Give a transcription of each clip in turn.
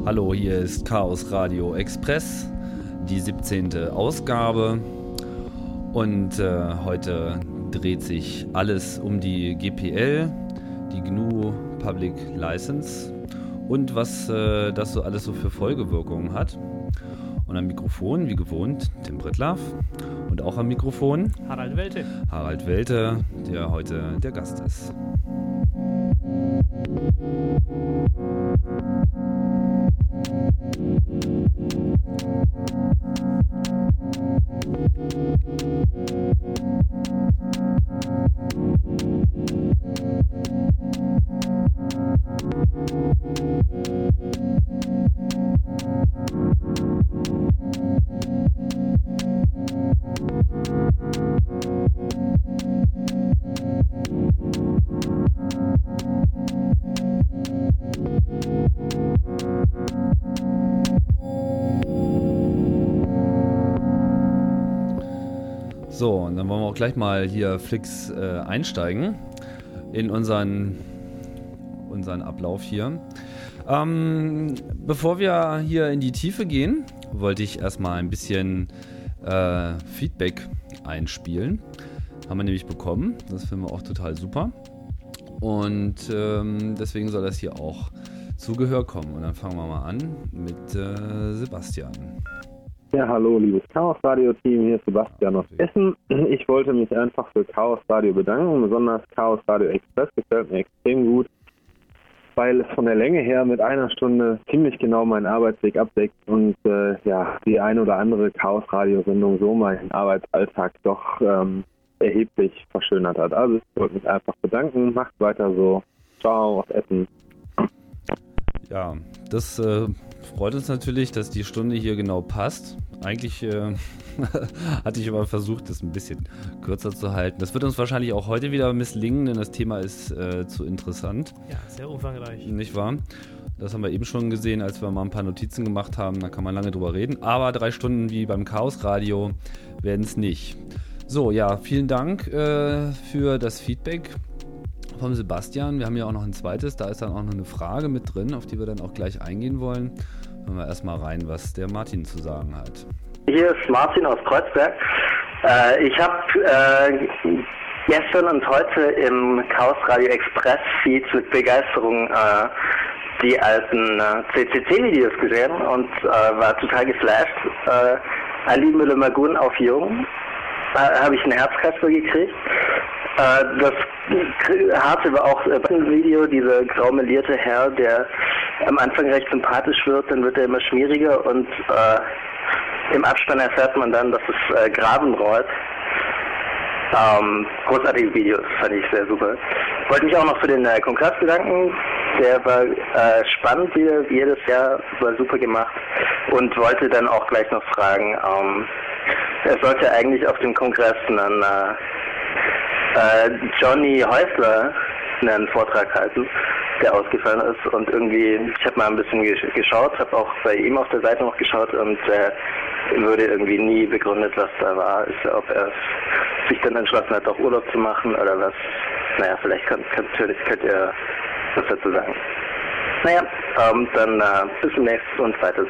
Hallo, hier ist Chaos Radio Express, die 17. Ausgabe und heute dreht sich alles um die GPL, die GNU Public License und was das so alles so für Folgewirkungen hat. Und am Mikrofon, wie gewohnt, Tim Brittlaff und auch am Mikrofon Harald Welte, der heute der Gast ist. So, und dann wollen wir auch gleich mal hier fix einsteigen in unseren Ablauf hier. Bevor wir hier in die Tiefe gehen, wollte ich erstmal ein bisschen Feedback einspielen. Haben wir nämlich bekommen. Das finden wir auch total super. Und deswegen soll das hier auch zu Gehör kommen. Und dann fangen wir mal an mit Sebastian. Ja, hallo, liebes Chaos Radio Team, hier ist Sebastian aus Essen. Ich wollte mich einfach für Chaos Radio bedanken, besonders Chaos Radio Express gefällt mir extrem gut, weil es von der Länge her mit einer Stunde ziemlich genau meinen Arbeitsweg abdeckt und die eine oder andere Chaos Radio Sendung so meinen Arbeitsalltag doch erheblich verschönert hat. Also ich wollte mich einfach bedanken, macht weiter so. Ciao aus Essen. Ja, das freut uns natürlich, dass die Stunde hier genau passt. Eigentlich hatte ich aber versucht, das ein bisschen kürzer zu halten. Das wird uns wahrscheinlich auch heute wieder misslingen, denn das Thema ist zu interessant. Ja, sehr umfangreich. Nicht wahr? Das haben wir eben schon gesehen, als wir mal ein paar Notizen gemacht haben. Da kann man lange drüber reden. Aber 3 Stunden wie beim Chaos Radio werden es nicht. So, ja, vielen Dank für das Feedback vom Sebastian. Wir haben ja auch noch ein zweites, da ist dann auch noch eine Frage mit drin, auf die wir dann auch gleich eingehen wollen. Hören wir erstmal rein, was der Martin zu sagen hat. Hier ist Martin aus Kreuzberg. Ich habe gestern und heute im Chaos Radio Express Feed mit Begeisterung die alten CCC-Videos gesehen und war total geflasht. Ali Müller-Magun auf Jung. Habe ich einen Herzkasper gekriegt. Das harte war auch ein Video, dieser graumelierte Herr, der am Anfang recht sympathisch wird, dann wird er immer schmieriger und im Abspann erfährt man dann, dass es Graben rollt. Großartige Videos, fand ich sehr super. Wollte mich auch noch für den Kongress bedanken, der war spannend wie jedes Jahr, war super gemacht und wollte dann auch gleich noch fragen, er sollte eigentlich auf dem Kongress einen Johnny Häusler einen Vortrag halten, der ausgefallen ist und irgendwie, ich habe mal ein bisschen geschaut, habe auch bei ihm auf der Seite noch geschaut und wurde irgendwie nie begründet, was da war, ob er sich dann entschlossen hat, auch Urlaub zu machen oder was. Naja, vielleicht könnt ihr was dazu sagen. Naja, dann bis zum nächsten und weiter.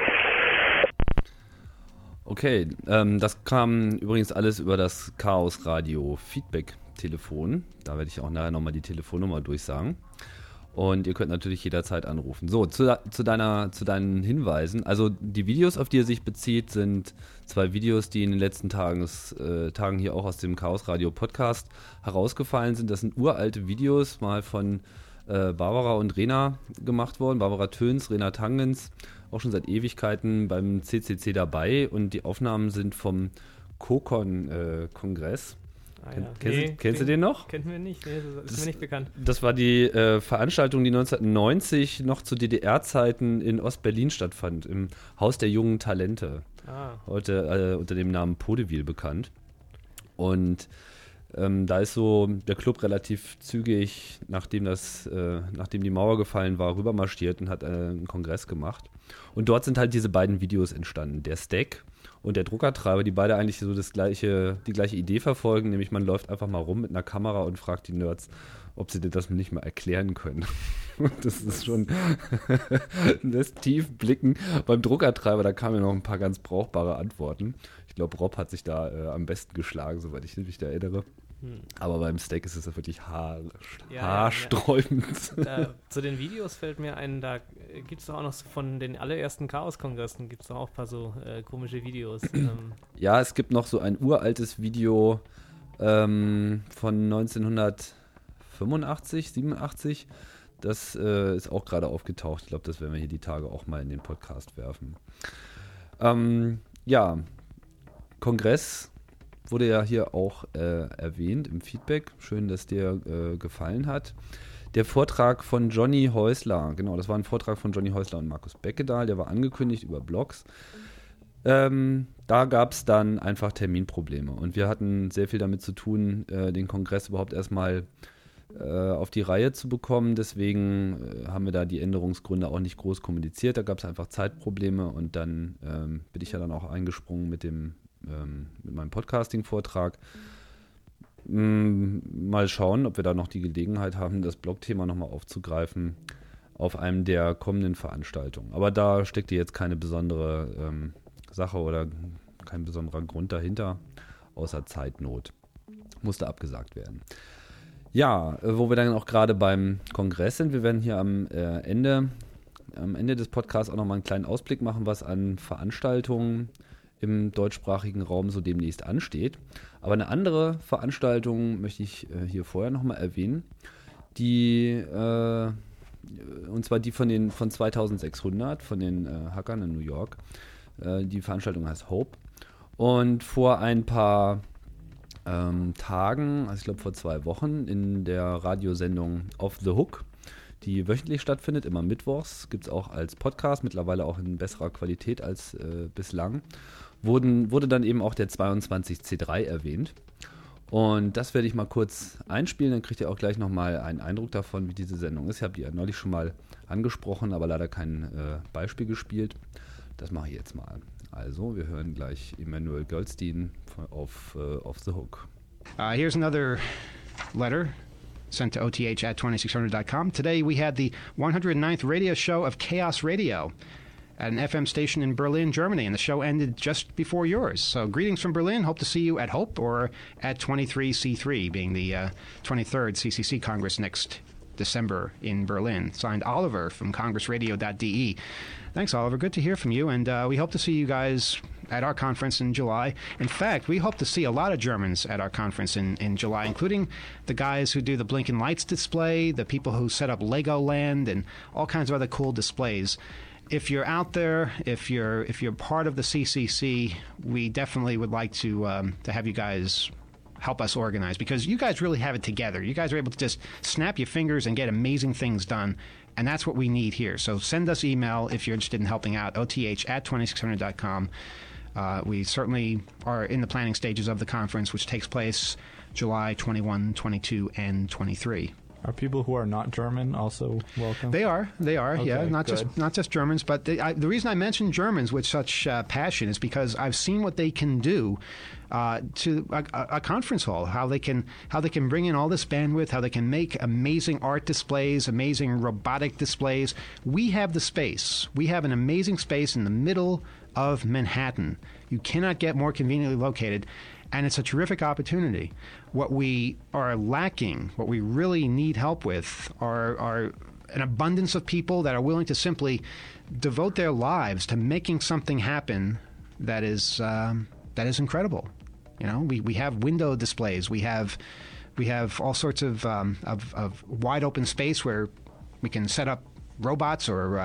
Okay, das kam übrigens alles über das Chaos Radio Feedback Telefon. Da werde ich auch nachher nochmal die Telefonnummer durchsagen. Und ihr könnt natürlich jederzeit anrufen. So, zu deinen Hinweisen. Also die Videos, auf die er sich bezieht, sind 2 Videos, die in den letzten Tagen hier auch aus dem Chaos Radio Podcast herausgefallen sind. Das sind uralte Videos, mal von Barbara und Rena gemacht worden. Barbara Töns, Rena Tangens, auch schon seit Ewigkeiten beim CCC dabei. Und die Aufnahmen sind vom COCON-Kongress. Kennst du den noch? Kennen wir nicht, nee, das ist mir nicht bekannt. Das war die Veranstaltung, die 1990 noch zu DDR-Zeiten in Ostberlin stattfand, im Haus der jungen Talente. Heute unter dem Namen Podewil bekannt. Und da ist so der Club relativ zügig, nachdem die Mauer gefallen war, rübermarschiert und hat einen Kongress gemacht. Und dort sind halt diese beiden Videos entstanden. Der Stack und der Druckertreiber, die beide eigentlich so die gleiche Idee verfolgen, nämlich man läuft einfach mal rum mit einer Kamera und fragt die Nerds, ob sie dir das nicht mal erklären können. Das ist schon lässt tief blicken. Beim Druckertreiber, da kamen ja noch ein paar ganz brauchbare Antworten. Ich glaube, Rob hat sich da am besten geschlagen, soweit ich mich da erinnere. Aber beim Steak ist es ja wirklich haarsträubend. Zu den Videos fällt mir ein, da gibt es doch auch noch von den allerersten Chaos-Kongressen gibt es doch auch ein paar so komische Videos. Ja, es gibt noch so ein uraltes Video von 1985, 87. Das ist auch gerade aufgetaucht. Ich glaube, das werden wir hier die Tage auch mal in den Podcast werfen. Ja, Kongress wurde ja hier auch erwähnt im Feedback. Schön, dass dir gefallen hat. Der Vortrag von Johnny Häusler, genau, das war ein Vortrag von Johnny Häusler und Markus Beckedahl, der war angekündigt über Blogs. Da gab es dann einfach Terminprobleme und wir hatten sehr viel damit zu tun, den Kongress überhaupt erstmal auf die Reihe zu bekommen. Deswegen haben wir da die Änderungsgründe auch nicht groß kommuniziert. Da gab es einfach Zeitprobleme und dann bin ich ja dann auch eingesprungen mit meinem Podcasting-Vortrag. Mal schauen, ob wir da noch die Gelegenheit haben, das Blog-Thema nochmal aufzugreifen auf einem der kommenden Veranstaltungen. Aber da steckte jetzt keine besondere Sache oder kein besonderer Grund dahinter, außer Zeitnot. Musste abgesagt werden. Ja, wo wir dann auch gerade beim Kongress sind, wir werden hier am Ende des Podcasts auch nochmal einen kleinen Ausblick machen, was an Veranstaltungen im deutschsprachigen Raum so demnächst ansteht. Aber eine andere Veranstaltung möchte ich hier vorher nochmal erwähnen, und zwar die von 2600, von den Hackern in New York. Die Veranstaltung heißt Hope. Und vor ein paar Tagen, also ich glaube vor 2 Wochen, in der Radiosendung Off the Hook, die wöchentlich stattfindet, immer mittwochs, gibt es auch als Podcast, mittlerweile auch in besserer Qualität als bislang, wurde dann eben auch der 22C3 erwähnt. Und das werde ich mal kurz einspielen, dann kriegt ihr auch gleich nochmal einen Eindruck davon, wie diese Sendung ist. Ich habe die ja neulich schon mal angesprochen, aber leider kein Beispiel gespielt. Das mache ich jetzt mal. Also, wir hören gleich Emanuel Goldstein auf The Hook. Here's another letter sent to oth@2600.com. Today we had the 109th radio show of Chaos Radio at an FM station in Berlin, Germany, and the show ended just before yours. So greetings from Berlin. Hope to see you at Hope or at 23C3, being the 23rd CCC Congress next December in Berlin. Signed, Oliver from congressradio.de. Thanks, Oliver. Good to hear from you, and we hope to see you guys at our conference in July. In fact, we hope to see a lot of Germans at our conference in July, including the guys who do the Blinking Lights display, the people who set up Legoland, and all kinds of other cool displays. If you're out there, if you're part of the CCC, we definitely would like to have you guys help us organize, because you guys really have it together. You guys are able to just snap your fingers and get amazing things done, and that's what we need here. So send us email if you're interested in helping out, oth@2600.com. We certainly are in the planning stages of the conference, which takes place July 21, 22, and 23. Are people who are not German also welcome? They are, okay, yeah, not just Germans. But the reason I mention Germans with such passion is because I've seen what they can do to a conference hall. How they can bring in all this bandwidth. How they can make amazing art displays, amazing robotic displays. We have the space. We have an amazing space in the middle of Manhattan. You cannot get more conveniently located. And it's a terrific opportunity. What we are lacking, what we really need help with, are an abundance of people that are willing to simply devote their lives to making something happen that is incredible. You know, we have window displays. We have all sorts of wide open space where we can set up robots or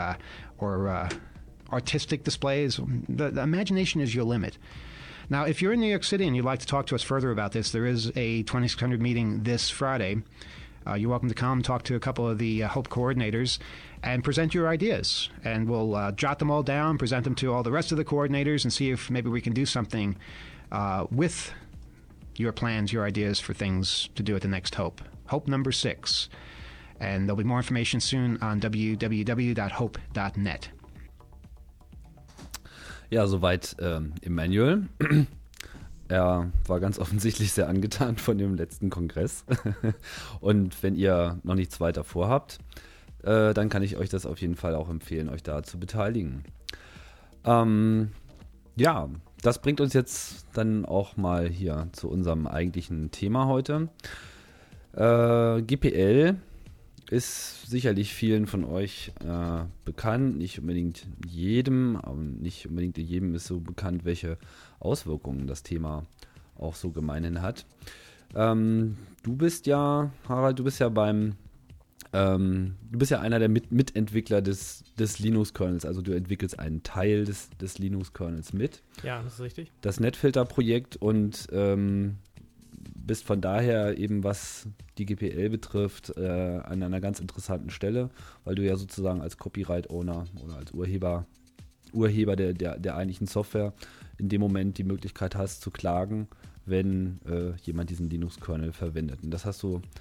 artistic displays. The imagination is your limit. Now, if you're in New York City and you'd like to talk to us further about this, there is a 2600 meeting this Friday. You're welcome to come talk to a couple of the Hope coordinators and present your ideas. And we'll jot them all down, present them to all the rest of the coordinators, and see if maybe we can do something with your plans, your ideas for things to do at the next Hope. Hope number 6. And there'll be more information soon on www.hope.net. Ja, soweit Emanuel. Er war ganz offensichtlich sehr angetan von dem letzten Kongress. Und wenn ihr noch nichts weiter vorhabt, dann kann ich euch das auf jeden Fall auch empfehlen, euch da zu beteiligen. Ja, das bringt uns jetzt dann auch mal hier zu unserem eigentlichen Thema heute. GPL ist sicherlich vielen von euch bekannt, nicht unbedingt jedem, aber nicht unbedingt jedem ist so bekannt, welche Auswirkungen das Thema auch so gemeinhin hat. Du bist ja, Harald, du bist ja einer der Mitentwickler des Linux-Kernels, also du entwickelst einen Teil des Linux-Kernels mit. Ja, das ist richtig. Das NetFilter-Projekt und bist von daher eben, was die GPL betrifft, an einer ganz interessanten Stelle, weil du ja sozusagen als Copyright-Owner oder als Urheber der eigentlichen Software in dem Moment die Möglichkeit hast zu klagen, wenn jemand diesen Linux-Kernel verwendet. Und das hast du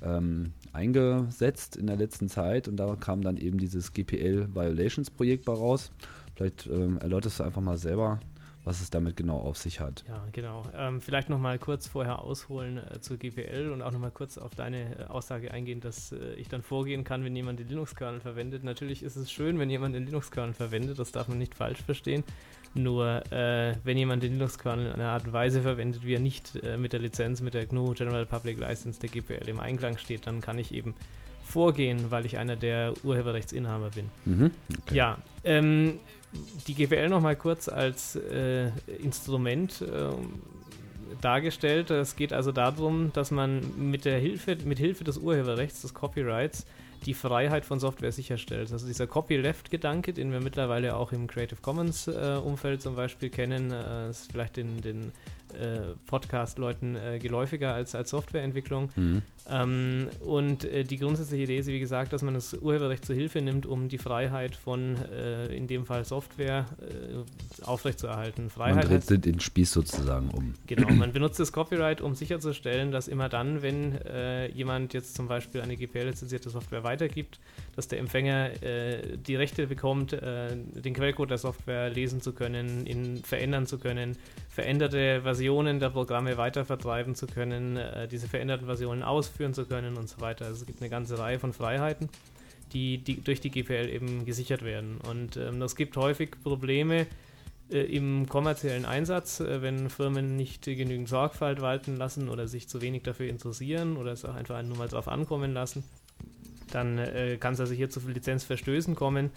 eingesetzt in der letzten Zeit und da kam dann eben dieses GPL Violations Projekt raus. Vielleicht erläuterst du einfach mal selber, was es damit genau auf sich hat. Ja, genau. Vielleicht nochmal kurz vorher ausholen zur GPL und auch nochmal kurz auf deine Aussage eingehen, dass ich dann vorgehen kann, wenn jemand den Linux-Kernel verwendet. Natürlich ist es schön, wenn jemand den Linux-Kernel verwendet, das darf man nicht falsch verstehen. Nur wenn jemand den Linux-Kernel in einer Art und Weise verwendet, wie er nicht mit der Lizenz, mit der GNU General Public License der GPL im Einklang steht, dann kann ich eben vorgehen, weil ich einer der Urheberrechtsinhaber bin. Mhm, okay. Ja, die GPL nochmal kurz als Instrument dargestellt. Es geht also darum, dass man mit Hilfe des Urheberrechts, des Copyrights, die Freiheit von Software sicherstellt. Also dieser Copyleft-Gedanke, den wir mittlerweile auch im Creative Commons-Umfeld zum Beispiel kennen, ist vielleicht den Podcast-Leuten geläufiger als Softwareentwicklung. Mhm. Und die grundsätzliche Idee ist, wie gesagt, dass man das Urheberrecht zur Hilfe nimmt, um die Freiheit von, in dem Fall Software, aufrechtzuerhalten. Freiheit man dreht den Spieß sozusagen um. Genau, man benutzt das Copyright, um sicherzustellen, dass immer dann, wenn jemand jetzt zum Beispiel eine GPL-lizenzierte Software weitergibt, dass der Empfänger die Rechte bekommt, den Quellcode der Software lesen zu können, ihn verändern zu können, veränderte Versionen der Programme weitervertreiben zu können, diese veränderten Versionen ausführen zu können und so weiter. Also es gibt eine ganze Reihe von Freiheiten, die durch die GPL eben gesichert werden. Und es gibt häufig Probleme im kommerziellen Einsatz, wenn Firmen nicht genügend Sorgfalt walten lassen oder sich zu wenig dafür interessieren oder es auch einfach nur mal drauf ankommen lassen. Dann kann es also hier zu Lizenzverstößen kommen.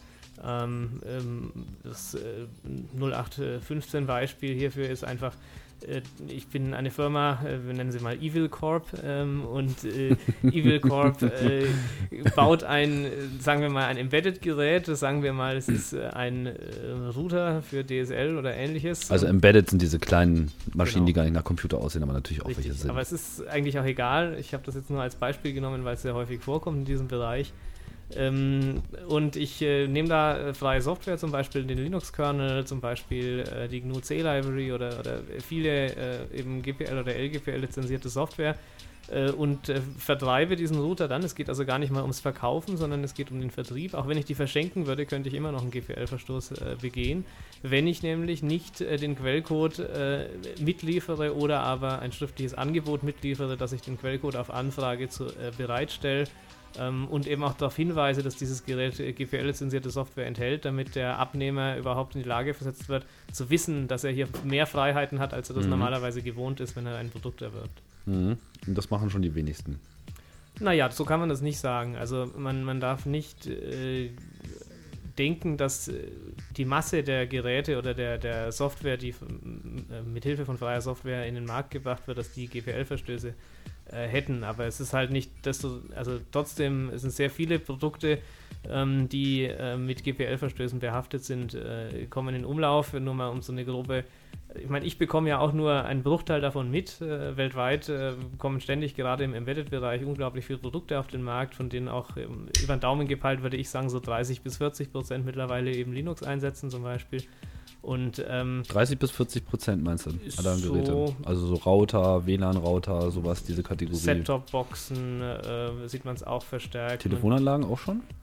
Das 0815 Beispiel hierfür ist einfach, ich bin eine Firma, wir nennen sie mal Evil Corp, und Evil Corp baut sagen wir mal, ein Embedded-Gerät, sagen wir mal, es ist ein Router für DSL oder ähnliches. Also Embedded sind diese kleinen Maschinen, Genau. die gar nicht nach Computer aussehen, aber natürlich auch Richtig, welche sind. aber es ist eigentlich auch egal, ich habe das jetzt nur als Beispiel genommen, weil es sehr häufig vorkommt in diesem Bereich. Und ich nehme da freie Software, zum Beispiel den Linux-Kernel, zum Beispiel die GNU C-Library oder viele eben GPL oder LGPL lizenzierte Software und vertreibe diesen Router dann. Es geht also gar nicht mal ums Verkaufen, sondern es geht um den Vertrieb. Auch wenn ich die verschenken würde, könnte ich immer noch einen GPL-Verstoß begehen, wenn ich nämlich nicht den Quellcode mitliefere oder aber ein schriftliches Angebot mitliefere, dass ich den Quellcode auf Anfrage bereitstelle. Und eben auch darauf hinweise, dass dieses Gerät GPL-lizenzierte Software enthält, damit der Abnehmer überhaupt in die Lage versetzt wird, zu wissen, dass er hier mehr Freiheiten hat, als er das normalerweise gewohnt ist, wenn er ein Produkt erwirbt. Mhm. Und das machen schon die wenigsten. Naja, so kann man das nicht sagen. Also man darf nicht denken, dass die Masse der Geräte oder der Software, die mit Hilfe von freier Software in den Markt gebracht wird, dass die GPL-Verstöße hätten, aber es ist halt nicht, trotzdem sind sehr viele Produkte, die mit GPL-Verstößen behaftet sind, kommen in Umlauf, nur mal um so eine grobe, ich meine, ich bekomme ja auch nur einen Bruchteil davon mit, weltweit kommen ständig gerade im Embedded-Bereich unglaublich viele Produkte auf den Markt, von denen auch über den Daumen gepeilt, würde ich sagen, so 30-40% mittlerweile eben Linux einsetzen zum Beispiel. Und 30-40% meinst du, aller Geräte? Also so Router, WLAN-Router, sowas, diese Kategorie. Set-Top-Boxen sieht man es auch verstärkt. Telefonanlagen auch schon?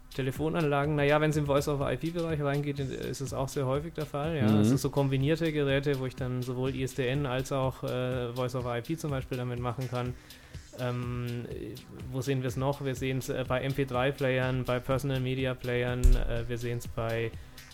Telefonanlagen, naja, wenn es im Voice-over-IP-Bereich reingeht, ist es auch sehr häufig der Fall. Ja? Das sind so kombinierte Geräte, wo ich dann sowohl ISDN als auch Voice-over-IP zum Beispiel damit machen kann. Wo sehen wir es noch? Wir sehen es bei MP3-Playern, bei Personal-Media-Playern, wir sehen es bei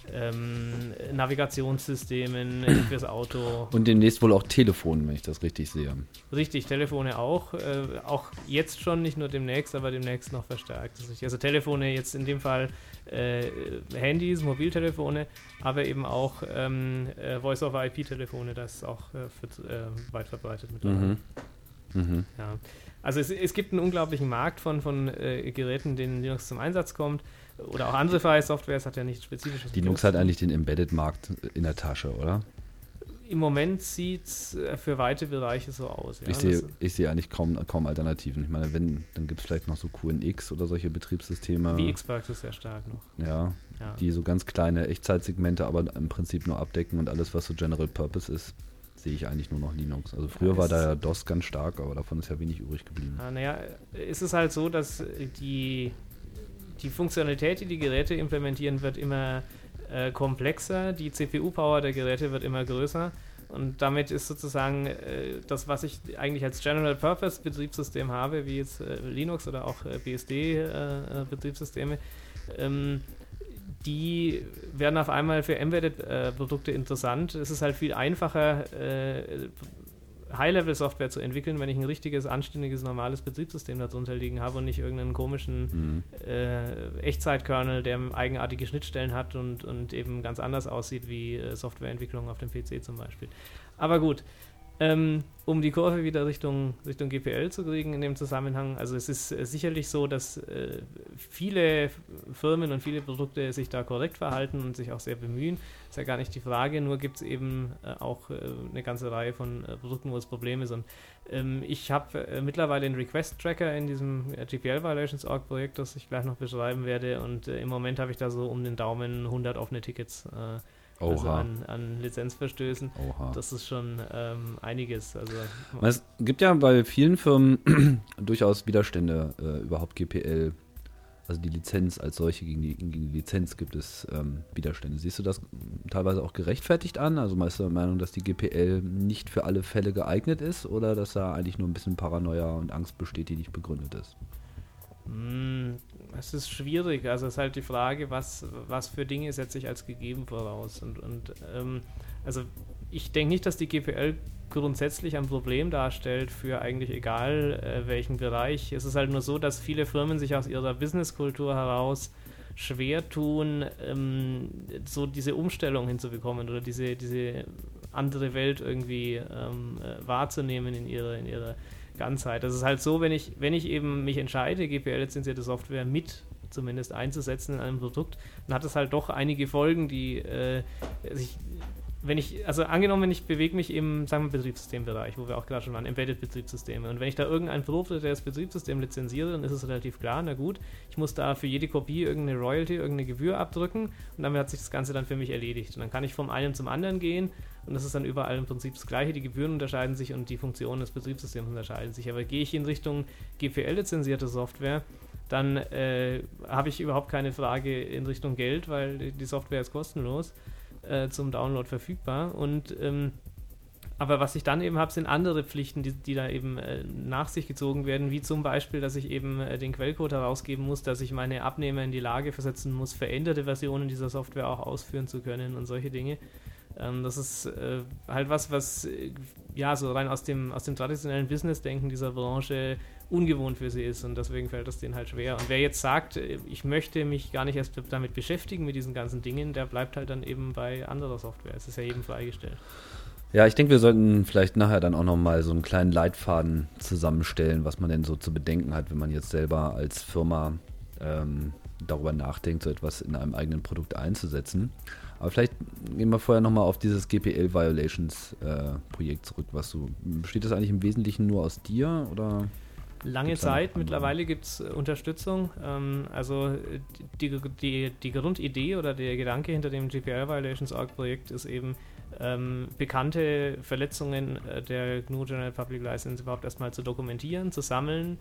Navigationssystemen fürs Auto. Und demnächst wohl auch Telefonen, wenn ich das richtig sehe. Richtig, Telefone auch. Auch jetzt schon, nicht nur demnächst, aber demnächst noch verstärkt. Also Telefone jetzt in dem Fall Handys, Mobiltelefone, aber eben auch Voice-over-IP-Telefone, das ist auch weit verbreitet mittlerweile. Ja. Also es gibt einen unglaublichen Markt von Geräten, denen Linux zum Einsatz kommt. Oder auch andere freie Software, es hat ja nichts Spezifisches. Linux hat eigentlich den Embedded-Markt in der Tasche, oder? Im Moment sieht es für weite Bereiche so aus. Ja. Ich sehe eigentlich kaum Alternativen. Ich meine, dann gibt es vielleicht noch so QNX oder solche Betriebssysteme. VXWorks ist sehr stark noch. Ja, die so ganz kleine Echtzeitsegmente, aber im Prinzip nur abdecken und alles, was so General Purpose ist, sehe ich eigentlich nur noch Linux. Also früher war da ja DOS ganz stark, aber davon ist ja wenig übrig geblieben. Naja, es ist halt so, dass die Funktionalität, die Geräte implementieren, wird immer komplexer, die CPU-Power der Geräte wird immer größer und damit ist sozusagen das, was ich eigentlich als General-Purpose-Betriebssystem habe, wie jetzt Linux oder auch BSD-Betriebssysteme, die werden auf einmal für Embedded-Produkte interessant. Es ist halt viel einfacher, High-Level-Software zu entwickeln, wenn ich ein richtiges, anständiges, normales Betriebssystem darunter liegen habe und nicht irgendeinen komischen Echtzeit-Kernel, der eigenartige Schnittstellen hat und eben ganz anders aussieht wie Softwareentwicklung auf dem PC zum Beispiel. Aber gut, um die Kurve wieder Richtung GPL zu kriegen in dem Zusammenhang, also es ist sicherlich so, dass viele Firmen und viele Produkte sich da korrekt verhalten und sich auch sehr bemühen. Ist ja gar nicht die Frage, nur gibt es eben auch eine ganze Reihe von Produkten, wo es Problem ist. Und ich habe mittlerweile einen Request-Tracker in diesem GPL-Violations.org-Projekt, das ich gleich noch beschreiben werde, und im Moment habe ich da so um den Daumen 100 offene Tickets also an Lizenzverstößen. Oha. Das ist schon einiges. Also, es gibt ja bei vielen Firmen durchaus Widerstände, überhaupt GPL, also die Lizenz als solche, gegen die Lizenz gibt es Widerstände. Siehst du das teilweise auch gerechtfertigt an? Also meinst du der Meinung, dass die GPL nicht für alle Fälle geeignet ist oder dass da eigentlich nur ein bisschen Paranoia und Angst besteht, die nicht begründet ist? Es ist schwierig, also es ist halt die Frage, was für Dinge setze ich als gegeben voraus und also ich denke nicht, dass die GPL grundsätzlich ein Problem darstellt für eigentlich egal welchen Bereich. Es ist halt nur so, dass viele Firmen sich aus ihrer Businesskultur heraus schwer tun, so diese Umstellung hinzubekommen oder diese andere Welt irgendwie wahrzunehmen in ihrer Ganzheit. Das ist halt so, wenn ich eben mich entscheide, GPL-lizenzierte Software mit zumindest einzusetzen in einem Produkt, dann hat es halt doch einige Folgen, die angenommen, ich bewege mich im, sagen wir, Betriebssystembereich, wo wir auch gerade schon waren, Embedded-Betriebssysteme, und wenn ich da irgendein proprietäres Betriebssystem lizenziere, dann ist es relativ klar, na gut, ich muss da für jede Kopie irgendeine Royalty, irgendeine Gebühr abdrücken und damit hat sich das Ganze dann für mich erledigt. Und dann kann ich vom einen zum anderen gehen und das ist dann überall im Prinzip das Gleiche, die Gebühren unterscheiden sich und die Funktionen des Betriebssystems unterscheiden sich. Aber gehe ich in Richtung GPL-lizenzierte Software, dann habe ich überhaupt keine Frage in Richtung Geld, weil die Software ist kostenlos zum Download verfügbar und aber was ich dann eben habe, sind andere Pflichten, die da eben nach sich gezogen werden, wie zum Beispiel, dass ich eben den Quellcode herausgeben muss, dass ich meine Abnehmer in die Lage versetzen muss, veränderte Versionen dieser Software auch ausführen zu können und solche Dinge. Das ist halt was ja so rein aus dem traditionellen Business-Denken dieser Branche ungewohnt für sie ist und deswegen fällt das denen halt schwer. Und wer jetzt sagt, ich möchte mich gar nicht erst damit beschäftigen mit diesen ganzen Dingen, der bleibt halt dann eben bei anderer Software. Es ist ja jedem freigestellt. Ja, ich denke, wir sollten vielleicht nachher dann auch nochmal so einen kleinen Leitfaden zusammenstellen, was man denn so zu bedenken hat, wenn man jetzt selber als Firma darüber nachdenkt, so etwas in einem eigenen Produkt einzusetzen. Aber vielleicht gehen wir vorher nochmal auf dieses GPL-Violations-Projekt zurück. Besteht das eigentlich im Wesentlichen nur aus dir oder? Lange Zeit, mittlerweile gibt es Unterstützung. Also die Grundidee oder der Gedanke hinter dem GPL-Violations.org-Projekt ist eben, bekannte Verletzungen der GNU General Public License überhaupt erstmal zu dokumentieren, zu sammeln,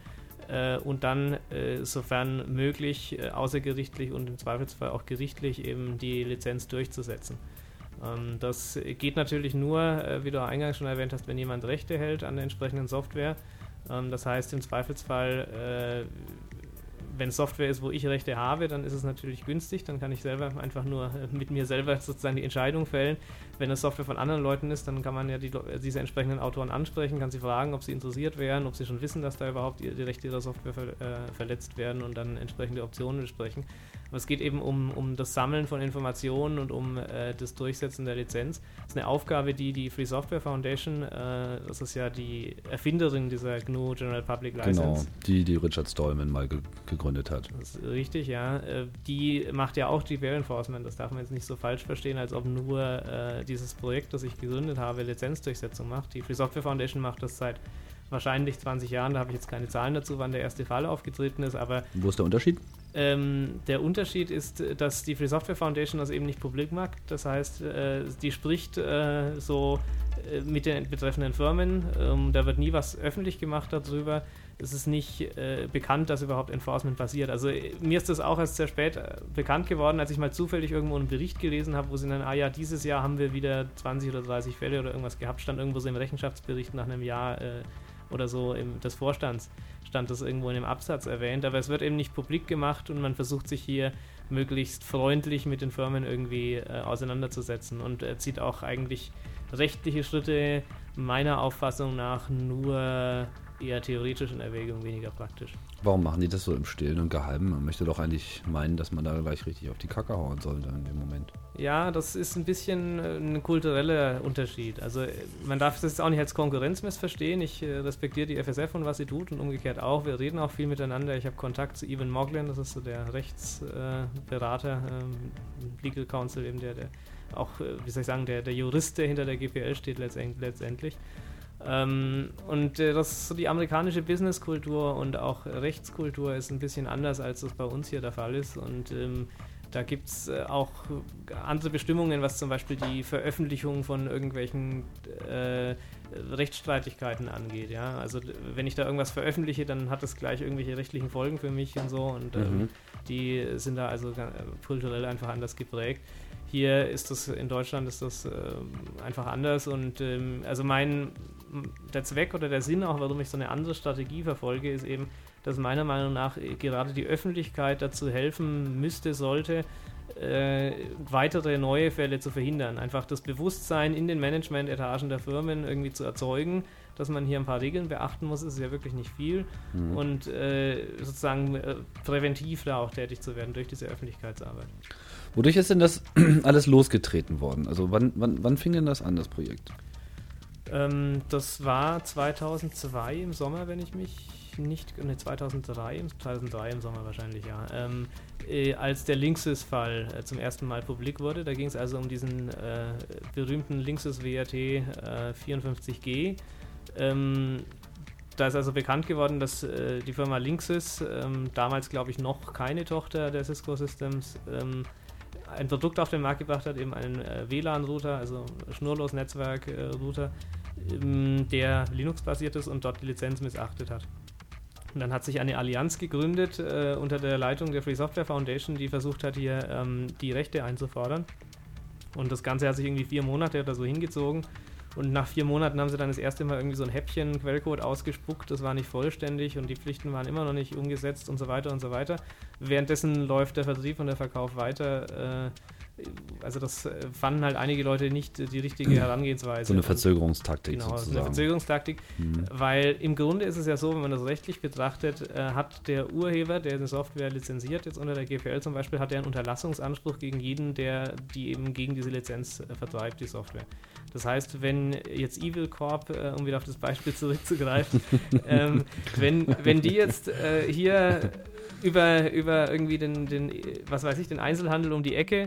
und dann, sofern möglich, außergerichtlich und im Zweifelsfall auch gerichtlich eben die Lizenz durchzusetzen. Das geht natürlich nur, wie du eingangs schon erwähnt hast, wenn jemand Rechte hält an der entsprechenden Software. Das heißt, im Zweifelsfall, wenn Software ist, wo ich Rechte habe, dann ist es natürlich günstig, dann kann ich selber einfach nur mit mir selber sozusagen die Entscheidung fällen. Wenn es Software von anderen Leuten ist, dann kann man ja diese entsprechenden Autoren ansprechen, kann sie fragen, ob sie interessiert wären, ob sie schon wissen, dass da überhaupt die Rechte ihrer Software verletzt werden und dann entsprechende Optionen besprechen. Aber es geht eben um das Sammeln von Informationen und um das Durchsetzen der Lizenz. Das ist eine Aufgabe, die Free Software Foundation, das ist ja die Erfinderin dieser GNU General Public License. Genau, die Richard Stallman mal gegründet hat. Das ist richtig, ja. Die macht ja auch GPL Enforcement, das darf man jetzt nicht so falsch verstehen, als ob nur dieses Projekt, das ich gegründet habe, Lizenzdurchsetzung macht. Die Free Software Foundation macht das seit wahrscheinlich 20 Jahren, da habe ich jetzt keine Zahlen dazu, wann der erste Fall aufgetreten ist, aber... Wo ist der Unterschied? Der Unterschied ist, dass die Free Software Foundation das eben nicht publik macht, das heißt, die spricht mit den betreffenden Firmen, da wird nie was öffentlich gemacht darüber, es ist nicht bekannt, dass überhaupt Enforcement passiert. Also mir ist das auch erst sehr spät bekannt geworden, als ich mal zufällig irgendwo einen Bericht gelesen habe, wo sie dann, dieses Jahr haben wir wieder 20 oder 30 Fälle oder irgendwas gehabt, stand irgendwo so im Rechenschaftsbericht nach einem Jahr oder so des Vorstands, stand das irgendwo in dem Absatz erwähnt, aber es wird eben nicht publik gemacht und man versucht sich hier möglichst freundlich mit den Firmen irgendwie auseinanderzusetzen und zieht auch eigentlich rechtliche Schritte meiner Auffassung nach nur eher theoretisch in Erwägung, weniger praktisch. Warum machen die das so im Stillen und Geheimen? Man möchte doch eigentlich meinen, dass man da gleich richtig auf die Kacke hauen sollte in dem Moment. Ja, das ist ein bisschen ein kultureller Unterschied. Also man darf das jetzt auch nicht als Konkurrenz missverstehen. Ich respektiere die FSF und was sie tut und umgekehrt auch. Wir reden auch viel miteinander. Ich habe Kontakt zu Evan Moglen, das ist so der Rechtsberater, Legal Counsel, eben der auch, wie soll ich sagen, der Jurist, der hinter der GPL steht letztendlich. Und die amerikanische Businesskultur und auch Rechtskultur ist ein bisschen anders, als das bei uns hier der Fall ist. Und da gibt es auch andere Bestimmungen, was zum Beispiel die Veröffentlichung von irgendwelchen Rechtsstreitigkeiten angeht. Ja? Also wenn ich da irgendwas veröffentliche, dann hat das gleich irgendwelche rechtlichen Folgen für mich und so. Und die sind da also kulturell einfach anders geprägt. Hier ist das, in Deutschland ist das einfach anders und also der Zweck oder der Sinn auch, warum ich so eine andere Strategie verfolge, ist eben, dass meiner Meinung nach gerade die Öffentlichkeit dazu helfen sollte, weitere neue Fälle zu verhindern. Einfach das Bewusstsein in den Management-Etagen der Firmen irgendwie zu erzeugen, dass man hier ein paar Regeln beachten muss, ist ja wirklich nicht viel und sozusagen präventiv da auch tätig zu werden durch diese Öffentlichkeitsarbeit. Wodurch ist denn das alles losgetreten worden? Also wann fing denn das an, das Projekt? Das war 2002 im Sommer, wenn ich mich nicht... Ne, 2003 im Sommer wahrscheinlich, ja. Als der Linksys-Fall zum ersten Mal publik wurde. Da ging es also um diesen berühmten Linksys WRT 54G. Da ist also bekannt geworden, dass die Firma Linksys, damals glaube ich noch keine Tochter der Cisco Systems, ein Produkt auf den Markt gebracht hat, eben einen WLAN-Router, also Schnurlos-Netzwerk-Router, der Linux-basiert ist und dort die Lizenz missachtet hat. Und dann hat sich eine Allianz gegründet unter der Leitung der Free Software Foundation, die versucht hat, hier die Rechte einzufordern. Und das Ganze hat sich irgendwie 4 Monate oder so hingezogen. Und nach 4 Monaten haben sie dann das erste Mal irgendwie so ein Häppchen Quellcode ausgespuckt, das war nicht vollständig und die Pflichten waren immer noch nicht umgesetzt und so weiter und so weiter. Währenddessen läuft der Vertrieb und der Verkauf weiter. Also das fanden halt einige Leute nicht die richtige Herangehensweise. So eine Verzögerungstaktik sozusagen. sozusagen. Genau, eine Verzögerungstaktik, weil im Grunde ist es ja so, wenn man das rechtlich betrachtet, hat der Urheber, der eine Software lizenziert, jetzt unter der GPL zum Beispiel, hat er einen Unterlassungsanspruch gegen jeden, die eben gegen diese Lizenz vertreibt, die Software. Das heißt, wenn jetzt Evil Corp, um wieder auf das Beispiel zurückzugreifen, wenn die jetzt hier über irgendwie den Einzelhandel um die Ecke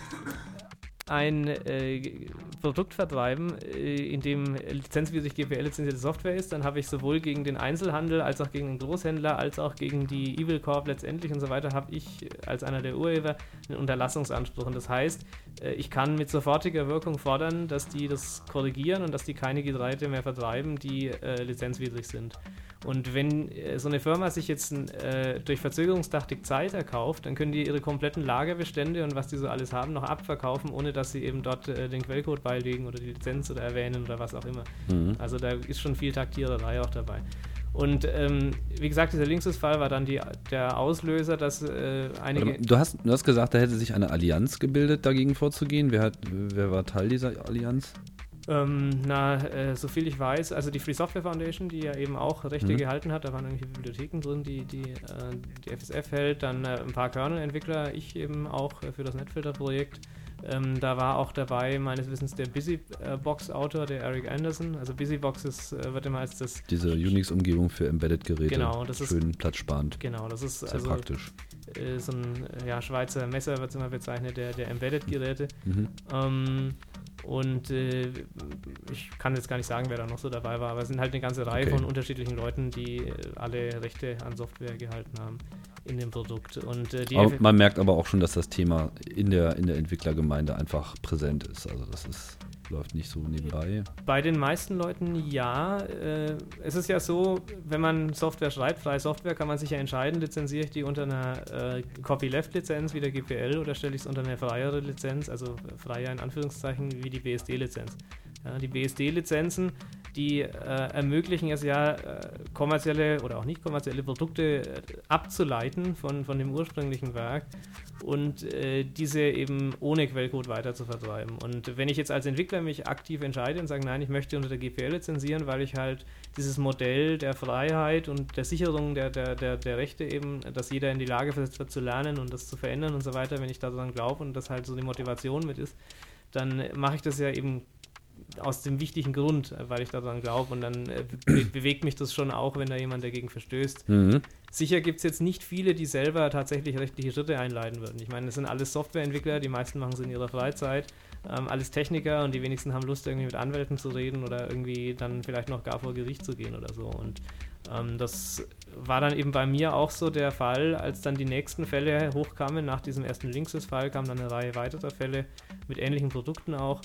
ein Produkt vertreiben, in dem lizenzwidrig GPL-lizenzierte Software ist, dann habe ich sowohl gegen den Einzelhandel als auch gegen den Großhändler als auch gegen die Evil Corp letztendlich und so weiter, habe ich als einer der Urheber einen Unterlassungsanspruch. Und das heißt, ich kann mit sofortiger Wirkung fordern, dass die das korrigieren und dass die keine Geräte mehr vertreiben, die lizenzwidrig sind. Und wenn so eine Firma sich jetzt durch Verzögerungstaktik Zeit erkauft, dann können die ihre kompletten Lagerbestände und was die so alles haben, noch abverkaufen, ohne dass sie eben dort den Quellcode beilegen oder die Lizenz oder erwähnen oder was auch immer. Also da ist schon viel Taktiererei auch dabei. Und wie gesagt, dieser Linksys-Fall war dann der Auslöser, dass einige... Du hast gesagt, da hätte sich eine Allianz gebildet, dagegen vorzugehen. Wer war Teil dieser Allianz? Soviel ich weiß, also die Free Software Foundation, die ja eben auch Rechte gehalten hat, da waren irgendwelche Bibliotheken drin, die FSF hält, dann ein paar Kernel-Entwickler, ich eben auch für das Netfilter-Projekt. Da war auch dabei, meines Wissens, der BusyBox-Autor, der Eric Anderson. Also BusyBox wird immer als das... Diese Unix-Umgebung für Embedded-Geräte. Genau, das ist... Schön platzsparend. Genau, das ist sehr also praktisch. So ein Schweizer Messer wird es immer bezeichnet, der Embedded-Geräte. Und ich kann jetzt gar nicht sagen, wer da noch so dabei war, aber es sind halt eine ganze Reihe von unterschiedlichen Leuten, die alle Rechte an Software gehalten haben in dem Produkt. Und man merkt aber auch schon, dass das Thema in der Entwicklergemeinde einfach präsent ist. Also das läuft nicht so nebenbei. Bei den meisten Leuten ja. Es ist ja so, wenn man Software schreibt, freie Software, kann man sich ja entscheiden, lizenziere ich die unter einer Copyleft-Lizenz wie der GPL oder stelle ich es unter eine freiere Lizenz, also freier in Anführungszeichen wie die BSD-Lizenz. Ja, die BSD-Lizenzen, die ermöglichen es ja, kommerzielle oder auch nicht kommerzielle Produkte abzuleiten von dem ursprünglichen Werk und diese eben ohne Quellcode weiter zu vertreiben. Und wenn ich jetzt als Entwickler mich aktiv entscheide und sage, nein, ich möchte unter der GPL lizenzieren, weil ich halt dieses Modell der Freiheit und der Sicherung der Rechte eben, dass jeder in die Lage versetzt wird zu lernen und das zu verändern und so weiter, wenn ich daran glaube und das halt so die Motivation mit ist, dann mache ich das ja eben aus dem wichtigen Grund, weil ich daran glaube und dann bewegt mich das schon auch, wenn da jemand dagegen verstößt. Sicher gibt es jetzt nicht viele, die selber tatsächlich rechtliche Schritte einleiten würden. Ich meine, das sind alles Softwareentwickler, die meisten machen es in ihrer Freizeit, alles Techniker und die wenigsten haben Lust, irgendwie mit Anwälten zu reden oder irgendwie dann vielleicht noch gar vor Gericht zu gehen oder so. Und das war dann eben bei mir auch so der Fall, als dann die nächsten Fälle hochkamen. Nach diesem ersten Linksys-Fall kam dann eine Reihe weiterer Fälle mit ähnlichen Produkten auch.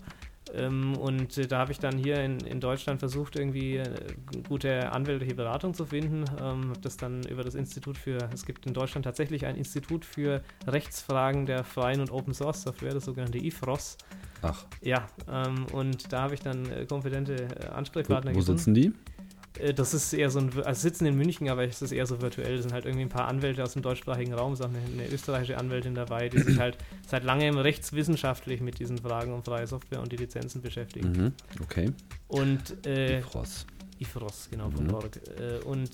Und da habe ich dann hier in Deutschland versucht, irgendwie gute anwältliche Beratung zu finden. Habe das dann über das es gibt in Deutschland tatsächlich ein Institut für Rechtsfragen der freien und Open Source Software, das sogenannte IFROS. Ach. Ja, und da habe ich dann kompetente Ansprechpartner gefunden. Wo sitzen die? Das ist eher so sitzen in München, aber es ist eher so virtuell. Das sind halt irgendwie ein paar Anwälte aus dem deutschsprachigen Raum, ist auch eine österreichische Anwältin dabei, die sich halt seit langem rechtswissenschaftlich mit diesen Fragen um freie Software und die Lizenzen beschäftigen. Okay. Und IFROS, genau, von Borg. Und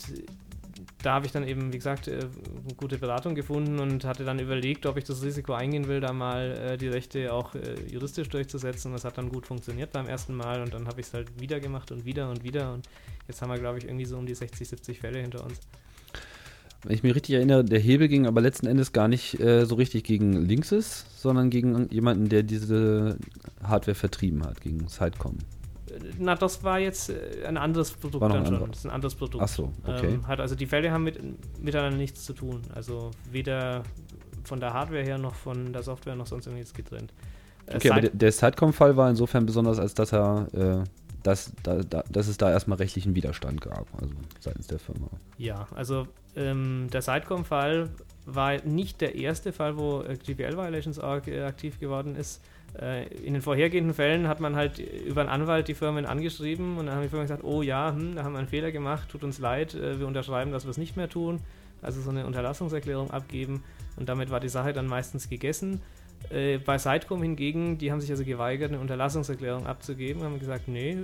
da habe ich dann eben, wie gesagt, gute Beratung gefunden und hatte dann überlegt, ob ich das Risiko eingehen will, da mal die Rechte auch juristisch durchzusetzen. Das hat dann gut funktioniert beim ersten Mal und dann habe ich es halt wieder gemacht und wieder und wieder und jetzt haben wir, glaube ich, irgendwie so um die 60, 70 Fälle hinter uns. Wenn ich mich richtig erinnere, der Hebel ging aber letzten Endes gar nicht so richtig gegen Linksys, sondern gegen jemanden, der diese Hardware vertrieben hat, gegen Sitecom. Na, das war jetzt ein anderes Produkt dann schon. Das ist ein anderes Produkt. Ach so, okay. Also die Fälle haben miteinander nichts zu tun. Also weder von der Hardware her noch von der Software noch sonst irgendwas getrennt. Okay, aber der Sitecom-Fall war insofern besonders, als dass dass es da erstmal rechtlichen Widerstand gab, also seitens der Firma. Ja, also der Sitecom-Fall war nicht der erste Fall, wo GPL Violations aktiv geworden ist. In den vorhergehenden Fällen hat man halt über einen Anwalt die Firmen angeschrieben und dann haben die Firmen gesagt, oh ja, da haben wir einen Fehler gemacht, tut uns leid, wir unterschreiben, dass wir es nicht mehr tun. Also so eine Unterlassungserklärung abgeben und damit war die Sache dann meistens gegessen. Bei Sitecom hingegen, die haben sich also geweigert, eine Unterlassungserklärung abzugeben, haben gesagt, nee,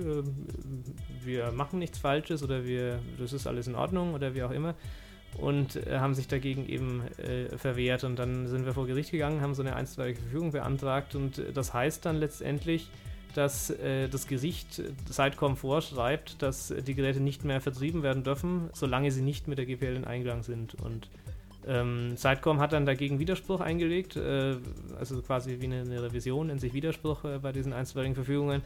wir machen nichts Falsches oder das ist alles in Ordnung oder wie auch immer. Und haben sich dagegen eben verwehrt und dann sind wir vor Gericht gegangen, haben so eine einstweilige Verfügung beantragt und das heißt dann letztendlich, dass das Gericht Sitecom vorschreibt, dass die Geräte nicht mehr vertrieben werden dürfen, solange sie nicht mit der GPL in Einklang sind und Sitecom hat dann dagegen Widerspruch eingelegt, also quasi wie eine Revision in sich Widerspruch bei diesen einstweiligen Verfügungen.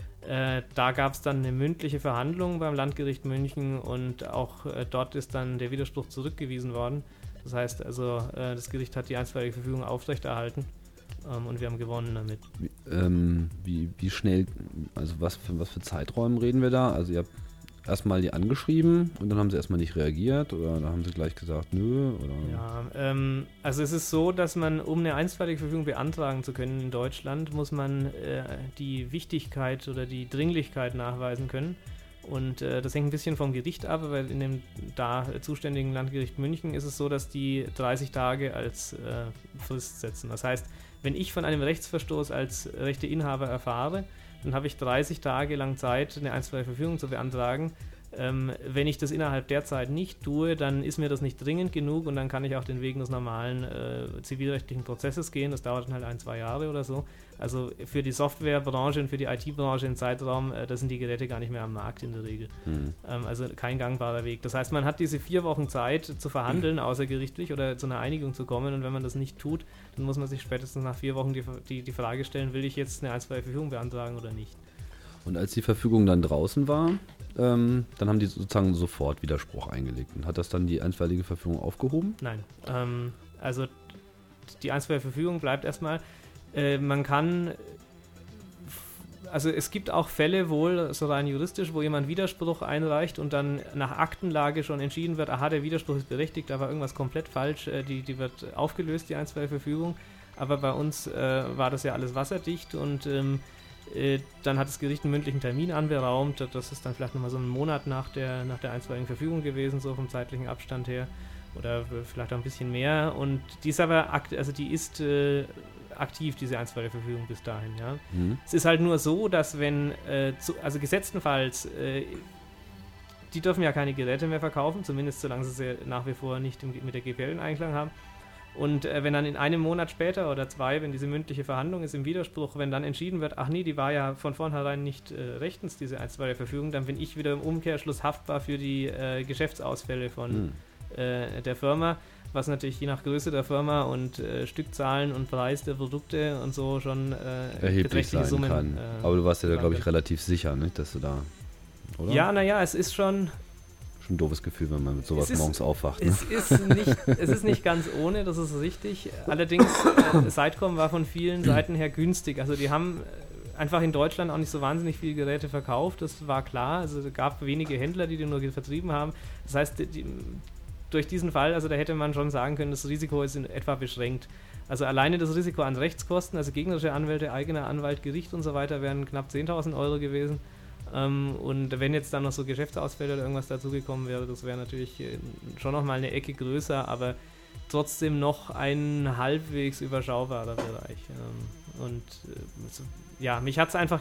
Da gab es dann eine mündliche Verhandlung beim Landgericht München und auch dort ist dann der Widerspruch zurückgewiesen worden. Das heißt also, das Gericht hat die einstweilige Verfügung aufrechterhalten und wir haben gewonnen damit. Wie schnell, also was für Zeiträumen reden wir da? Also ihr habt erstmal die angeschrieben und dann haben sie erstmal nicht reagiert oder dann haben sie gleich gesagt, nö? Oder? Ja, also es ist so, dass man, um eine einstweilige Verfügung beantragen zu können in Deutschland, muss man die Wichtigkeit oder die Dringlichkeit nachweisen können. Und das hängt ein bisschen vom Gericht ab, weil in dem da zuständigen Landgericht München ist es so, dass die 30 Tage als Frist setzen. Das heißt, wenn ich von einem Rechtsverstoß als Rechteinhaber erfahre, dann habe ich 30 Tage lang Zeit, eine einstweilige Verfügung zu beantragen. Wenn ich das innerhalb der Zeit nicht tue, dann ist mir das nicht dringend genug und dann kann ich auch den Weg des normalen zivilrechtlichen Prozesses gehen. Das dauert dann halt 1-2 Jahre oder so. Also für die Softwarebranche und für die IT-Branche im Zeitraum, da sind die Geräte gar nicht mehr am Markt in der Regel. Also kein gangbarer Weg. Das heißt, man hat diese 4 Wochen Zeit zu verhandeln, außergerichtlich oder zu einer Einigung zu kommen, und wenn man das nicht tut, dann muss man sich spätestens nach 4 Wochen die Frage stellen, will ich jetzt eine einstweilige Verfügung beantragen oder nicht. Und als die Verfügung dann draußen war, dann haben die sozusagen sofort Widerspruch eingelegt. Und hat das dann die einstweilige Verfügung aufgehoben? Nein. Also die einstweilige Verfügung bleibt erstmal. Man kann, also es gibt auch Fälle wohl, so rein juristisch, wo jemand Widerspruch einreicht und dann nach Aktenlage schon entschieden wird, aha, der Widerspruch ist berechtigt, da war irgendwas komplett falsch, die wird aufgelöst, die einstweilige Verfügung. Aber bei uns war das ja alles wasserdicht und dann hat das Gericht einen mündlichen Termin anberaumt. Das ist dann vielleicht nochmal so einen Monat nach der einstweiligen Verfügung gewesen, so vom zeitlichen Abstand her. Oder vielleicht auch ein bisschen mehr. Und die ist aber aktiv, diese einstweilige Verfügung bis dahin. Ja. Es ist halt nur so, dass wenn, also gesetztenfalls, die dürfen ja keine Geräte mehr verkaufen, zumindest solange sie nach wie vor nicht mit der GPL in Einklang haben. Und wenn dann in einem Monat später oder 2, wenn diese mündliche Verhandlung ist im Widerspruch, wenn dann entschieden wird, ach nee, die war ja von vornherein nicht rechtens, diese einstweilige Verfügung, dann bin ich wieder im Umkehrschluss haftbar für die Geschäftsausfälle von der Firma, was natürlich je nach Größe der Firma und Stückzahlen und Preis der Produkte und so schon erheblich sein Summen kann. Aber du warst ja da, glaube ich, relativ sicher, nicht, dass du da, oder? Ja, naja, es ist schon ein doofes Gefühl, wenn man mit sowas morgens aufwacht. Ne? Es ist nicht ganz ohne, das ist richtig. Allerdings, Sitecom war von vielen Seiten her günstig. Also die haben einfach in Deutschland auch nicht so wahnsinnig viele Geräte verkauft, das war klar. Also es gab wenige Händler, die nur vertrieben haben. Das heißt, durch diesen Fall, also da hätte man schon sagen können, das Risiko ist in etwa beschränkt. Also alleine das Risiko an Rechtskosten, also gegnerische Anwälte, eigener Anwalt, Gericht und so weiter, wären knapp 10.000 Euro gewesen. Und wenn jetzt dann noch so Geschäftsausfälle oder irgendwas dazugekommen wäre, das wäre natürlich schon nochmal eine Ecke größer, aber trotzdem noch ein halbwegs überschaubarer Bereich. Ja, mich hat es einfach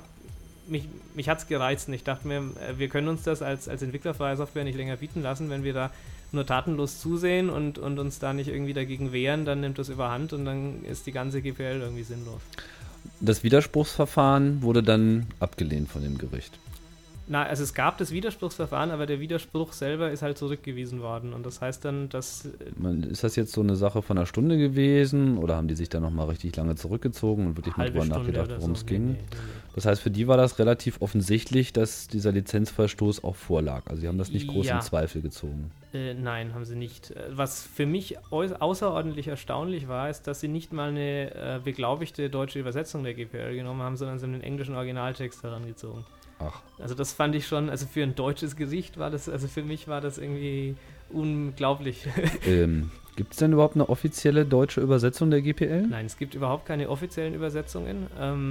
gereizt und ich dachte mir, wir können uns das als entwicklerfreie Software nicht länger bieten lassen, wenn wir da nur tatenlos zusehen und uns da nicht irgendwie dagegen wehren, dann nimmt das überhand und dann ist die ganze GPL irgendwie sinnlos. Das Widerspruchsverfahren wurde dann abgelehnt von dem Gericht. Na, also es gab das Widerspruchsverfahren, aber der Widerspruch selber ist halt zurückgewiesen worden und das heißt dann, dass... Ist das jetzt so eine Sache von einer Stunde gewesen oder haben die sich da nochmal richtig lange zurückgezogen und wirklich mal drüber nachgedacht, worum es ging? Nee. Das heißt, für die war das relativ offensichtlich, dass dieser Lizenzverstoß auch vorlag. Also sie haben das nicht groß in Zweifel gezogen. Nein, haben sie nicht. Was für mich außerordentlich erstaunlich war, ist, dass sie nicht mal eine beglaubigte deutsche Übersetzung der GPL genommen haben, sondern sie haben den englischen Originaltext herangezogen. Ach. Also das fand ich schon, also für ein deutsches Gericht war das, also für mich war das irgendwie unglaublich. Gibt es denn überhaupt eine offizielle deutsche Übersetzung der GPL? Nein, es gibt überhaupt keine offiziellen Übersetzungen.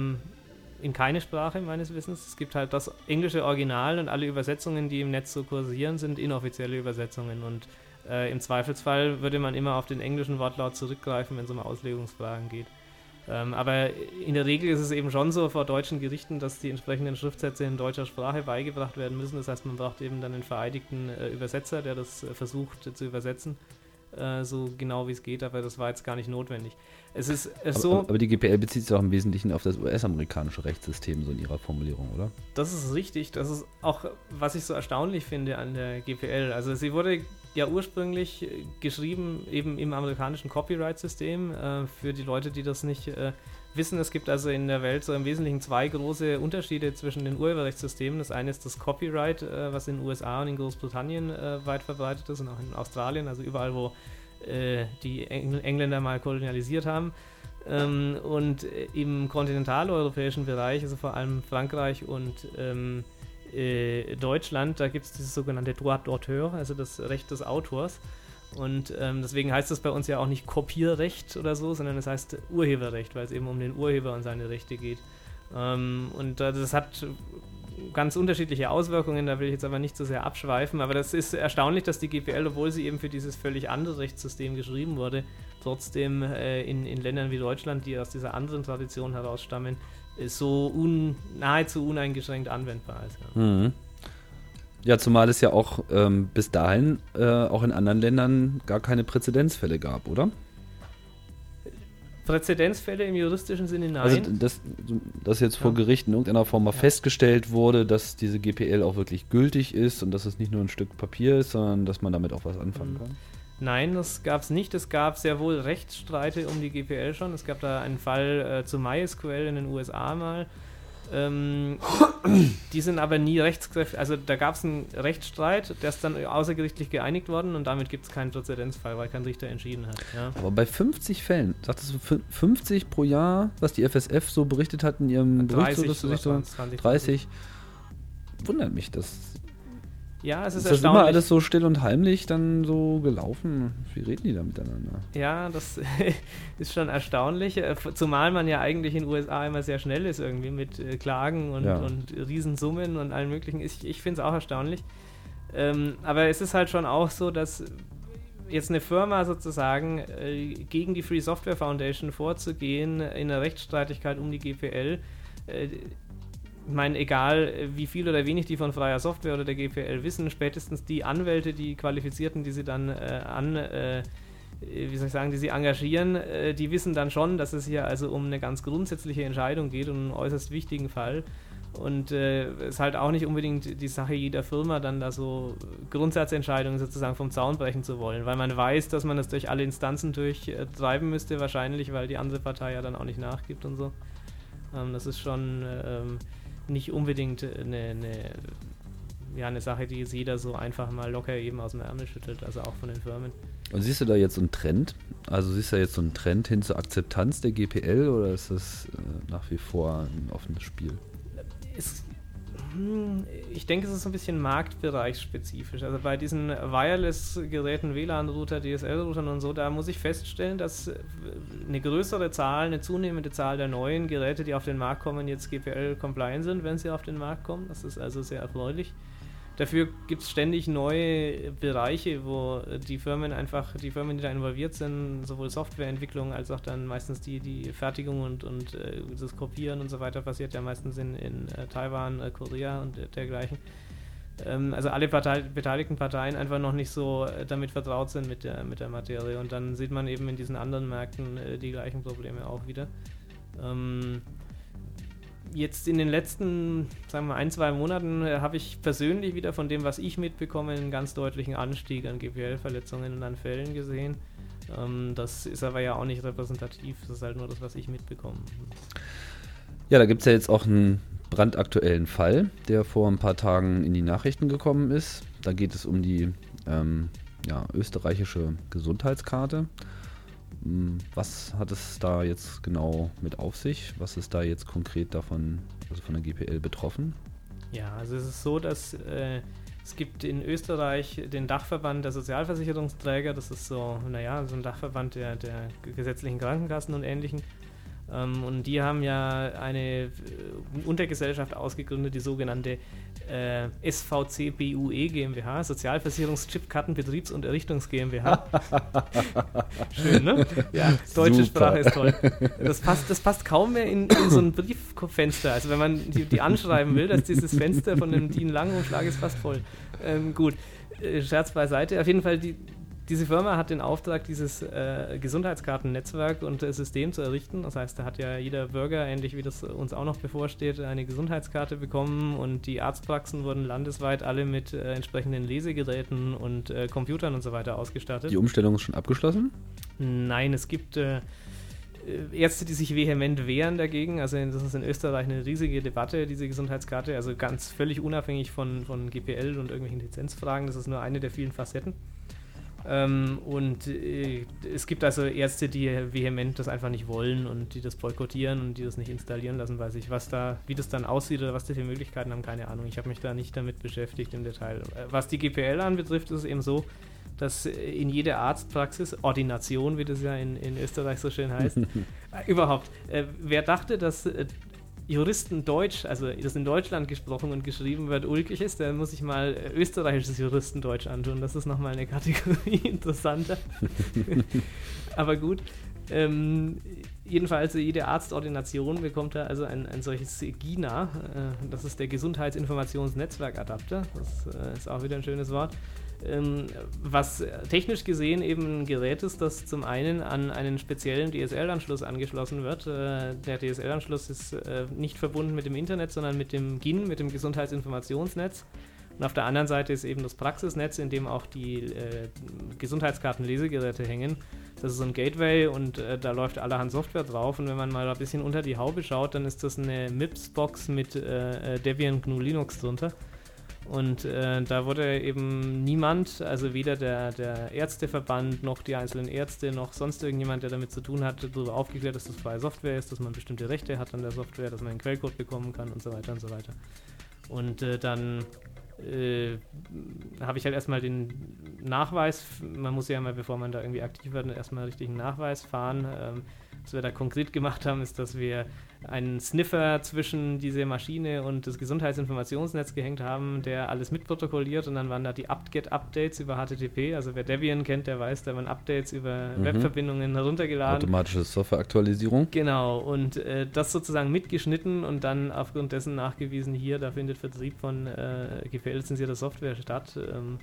In keine Sprache meines Wissens. Es gibt halt das englische Original und alle Übersetzungen, die im Netz so kursieren, sind inoffizielle Übersetzungen und im Zweifelsfall würde man immer auf den englischen Wortlaut zurückgreifen, wenn es um Auslegungsfragen geht. Aber in der Regel ist es eben schon so vor deutschen Gerichten, dass die entsprechenden Schriftsätze in deutscher Sprache beigebracht werden müssen. Das heißt, man braucht eben dann einen vereidigten Übersetzer, der das versucht zu übersetzen, so genau wie es geht, aber das war jetzt gar nicht notwendig. Es ist aber die GPL bezieht sich auch im Wesentlichen auf das US-amerikanische Rechtssystem, so in ihrer Formulierung, oder? Das ist richtig. Das ist auch, was ich so erstaunlich finde an der GPL. Also sie wurde ja ursprünglich geschrieben eben im amerikanischen Copyright-System. Für die Leute, die das nicht wissen, es gibt also in der Welt so im Wesentlichen 2 große Unterschiede zwischen den Urheberrechtssystemen. Das eine ist das Copyright, was in den USA und in Großbritannien weit verbreitet ist und auch in Australien, also überall, wo die Engländer mal kolonialisiert haben. Und im kontinentaleuropäischen Bereich, also vor allem Frankreich und Deutschland, da gibt es dieses sogenannte Droit d'auteur, also das Recht des Autors. Und deswegen heißt das bei uns ja auch nicht Kopierrecht oder so, sondern es heißt Urheberrecht, weil es eben um den Urheber und seine Rechte geht. Und das hat ganz unterschiedliche Auswirkungen, da will ich jetzt aber nicht so sehr abschweifen, aber das ist erstaunlich, dass die GPL, obwohl sie eben für dieses völlig andere Rechtssystem geschrieben wurde, trotzdem in Ländern wie Deutschland, die aus dieser anderen Tradition herausstammen, so nahezu uneingeschränkt anwendbar ist. Ja. Mhm. Ja, zumal es ja auch bis dahin auch in anderen Ländern gar keine Präzedenzfälle gab, oder? Präzedenzfälle im juristischen Sinne, nein. Also, dass jetzt vor Gericht in irgendeiner Form mal festgestellt wurde, dass diese GPL auch wirklich gültig ist und dass es nicht nur ein Stück Papier ist, sondern dass man damit auch was anfangen kann? Nein, das gab es nicht. Es gab sehr wohl Rechtsstreite um die GPL schon. Es gab da einen Fall zu MySQL in den USA mal. Die sind aber nie rechtskräftig. Also da gab es einen Rechtsstreit, der ist dann außergerichtlich geeinigt worden und damit gibt es keinen Präzedenzfall, weil kein Richter entschieden hat. Ja. Aber bei 50 Fällen, sagtest du 50 pro Jahr, was die FSF so berichtet hat in ihrem Bericht? 30. Wundert mich das. Ja, es ist das erstaunlich. Immer alles so still und heimlich dann so gelaufen? Wie reden die da miteinander? Ja, das ist schon erstaunlich, zumal man ja eigentlich in den USA immer sehr schnell ist irgendwie mit Klagen und Riesensummen und allem möglichen. Ich finde es auch erstaunlich. Aber es ist halt schon auch so, dass jetzt eine Firma sozusagen gegen die Free Software Foundation vorzugehen in einer Rechtsstreitigkeit um die GPL, ich meine, egal wie viel oder wenig die von freier Software oder der GPL wissen, spätestens die Anwälte, die Qualifizierten, die sie dann die sie engagieren, die wissen dann schon, dass es hier also um eine ganz grundsätzliche Entscheidung geht und einen äußerst wichtigen Fall. Und es ist halt auch nicht unbedingt die Sache jeder Firma, dann da so Grundsatzentscheidungen sozusagen vom Zaun brechen zu wollen, weil man weiß, dass man das durch alle Instanzen durchtreiben müsste, wahrscheinlich, weil die andere Partei ja dann auch nicht nachgibt und so. Das ist schon nicht unbedingt eine Sache, die jetzt jeder so einfach mal locker eben aus dem Ärmel schüttelt, also auch von den Firmen. Und siehst du da jetzt so einen Trend? Also siehst du da jetzt so einen Trend hin zur Akzeptanz der GPL oder ist das nach wie vor ein offenes Spiel? Ich denke, es ist so ein bisschen marktbereichsspezifisch. Also bei diesen Wireless-Geräten, WLAN-Router, DSL-Routern und so, da muss ich feststellen, dass eine zunehmende Zahl der neuen Geräte, die auf den Markt kommen, jetzt GPL-compliant sind, wenn sie auf den Markt kommen. Das ist also sehr erfreulich. Dafür gibt es ständig neue Bereiche, wo die Firmen, die da involviert sind, sowohl Softwareentwicklung als auch dann meistens die Fertigung und das Kopieren und so weiter, passiert ja meistens in Taiwan, Korea und dergleichen. Also alle beteiligten Parteien einfach noch nicht so damit vertraut sind mit der Materie und dann sieht man eben in diesen anderen Märkten die gleichen Probleme auch wieder. Jetzt in den letzten, sagen wir 1-2 Monaten habe ich persönlich wieder von dem, was ich mitbekomme, einen ganz deutlichen Anstieg an GPL-Verletzungen und an Fällen gesehen. Das ist aber ja auch nicht repräsentativ, das ist halt nur das, was ich mitbekomme. Ja, da gibt es ja jetzt auch einen brandaktuellen Fall, der vor ein paar Tagen in die Nachrichten gekommen ist. Da geht es um die österreichische Gesundheitskarte. Was hat es da jetzt genau mit auf sich? Was ist da jetzt konkret davon, also von der GPL betroffen? Ja, also es ist so, dass es gibt in Österreich den Dachverband der Sozialversicherungsträger, das ist so ein Dachverband der gesetzlichen Krankenkassen und Ähnlichen. Und die haben ja eine Untergesellschaft ausgegründet, die sogenannte SVC-BUE GmbH, Sozialversicherungschipkarten Betriebs- und Errichtungs GmbH. Schön, ne? Ja, deutsche Sprache ist toll. Das passt kaum mehr in so ein Brieffenster. Also wenn man die anschreiben will, dass dieses Fenster von einem DIN-Lang-Umschlag ist fast voll. Gut, Scherz beiseite. Auf jeden Fall, diese Firma hat den Auftrag, dieses Gesundheitskartennetzwerk und System zu errichten. Das heißt, da hat ja jeder Bürger, ähnlich wie das uns auch noch bevorsteht, eine Gesundheitskarte bekommen und die Arztpraxen wurden landesweit alle mit entsprechenden Lesegeräten und Computern und so weiter ausgestattet. Die Umstellung ist schon abgeschlossen? Nein, es gibt Ärzte, die sich vehement wehren dagegen. Also das ist in Österreich eine riesige Debatte, diese Gesundheitskarte, also ganz völlig unabhängig von GPL und irgendwelchen Lizenzfragen. Das ist nur eine der vielen Facetten. Und es gibt also Ärzte, die vehement das einfach nicht wollen und die das boykottieren und die das nicht installieren lassen, weiß ich. Wie das dann aussieht oder was die für Möglichkeiten haben, keine Ahnung. Ich habe mich da nicht damit beschäftigt im Detail. Was die GPL anbetrifft, ist es eben so, dass in jeder Arztpraxis, Ordination, wie das ja in Österreich so schön heißt, überhaupt, wer dachte, dass Juristendeutsch, also das in Deutschland gesprochen und geschrieben wird, ulkig ist, der muss sich mal österreichisches Juristendeutsch antun. Das ist nochmal eine Kategorie interessanter. Aber gut. Jedenfalls, jede Arztordination bekommt da also ein solches GINA. Das ist der Gesundheitsinformationsnetzwerkadapter. Das ist auch wieder ein schönes Wort. Was technisch gesehen eben ein Gerät ist, das zum einen an einen speziellen DSL-Anschluss angeschlossen wird. Der DSL-Anschluss ist nicht verbunden mit dem Internet, sondern mit dem GIN, mit dem Gesundheitsinformationsnetz. Und auf der anderen Seite ist eben das Praxisnetz, in dem auch die Gesundheitskarten-Lesegeräte hängen. Das ist so ein Gateway und da läuft allerhand Software drauf. Und wenn man mal ein bisschen unter die Haube schaut, dann ist das eine MIPS-Box mit Debian GNU Linux drunter. Und da wurde eben niemand, also weder der Ärzteverband noch die einzelnen Ärzte noch sonst irgendjemand, der damit zu tun hat, darüber aufgeklärt, dass das freie Software ist, dass man bestimmte Rechte hat an der Software, dass man einen Quellcode bekommen kann und so weiter und so weiter. Und dann habe ich halt erstmal den Nachweis, man muss ja mal, bevor man da irgendwie aktiv wird, erstmal richtig einen Nachweis fahren. Was wir da konkret gemacht haben, ist, dass wir einen Sniffer zwischen diese Maschine und das Gesundheitsinformationsnetz gehängt haben, der alles mitprotokolliert und dann waren da die apt-get-Updates über HTTP. Also wer Debian kennt, der weiß, da waren Updates über Webverbindungen heruntergeladen. Automatische Softwareaktualisierung. Genau, und das sozusagen mitgeschnitten und dann aufgrund dessen nachgewiesen, hier, da findet Vertrieb von GPL-lizenzierter Software statt.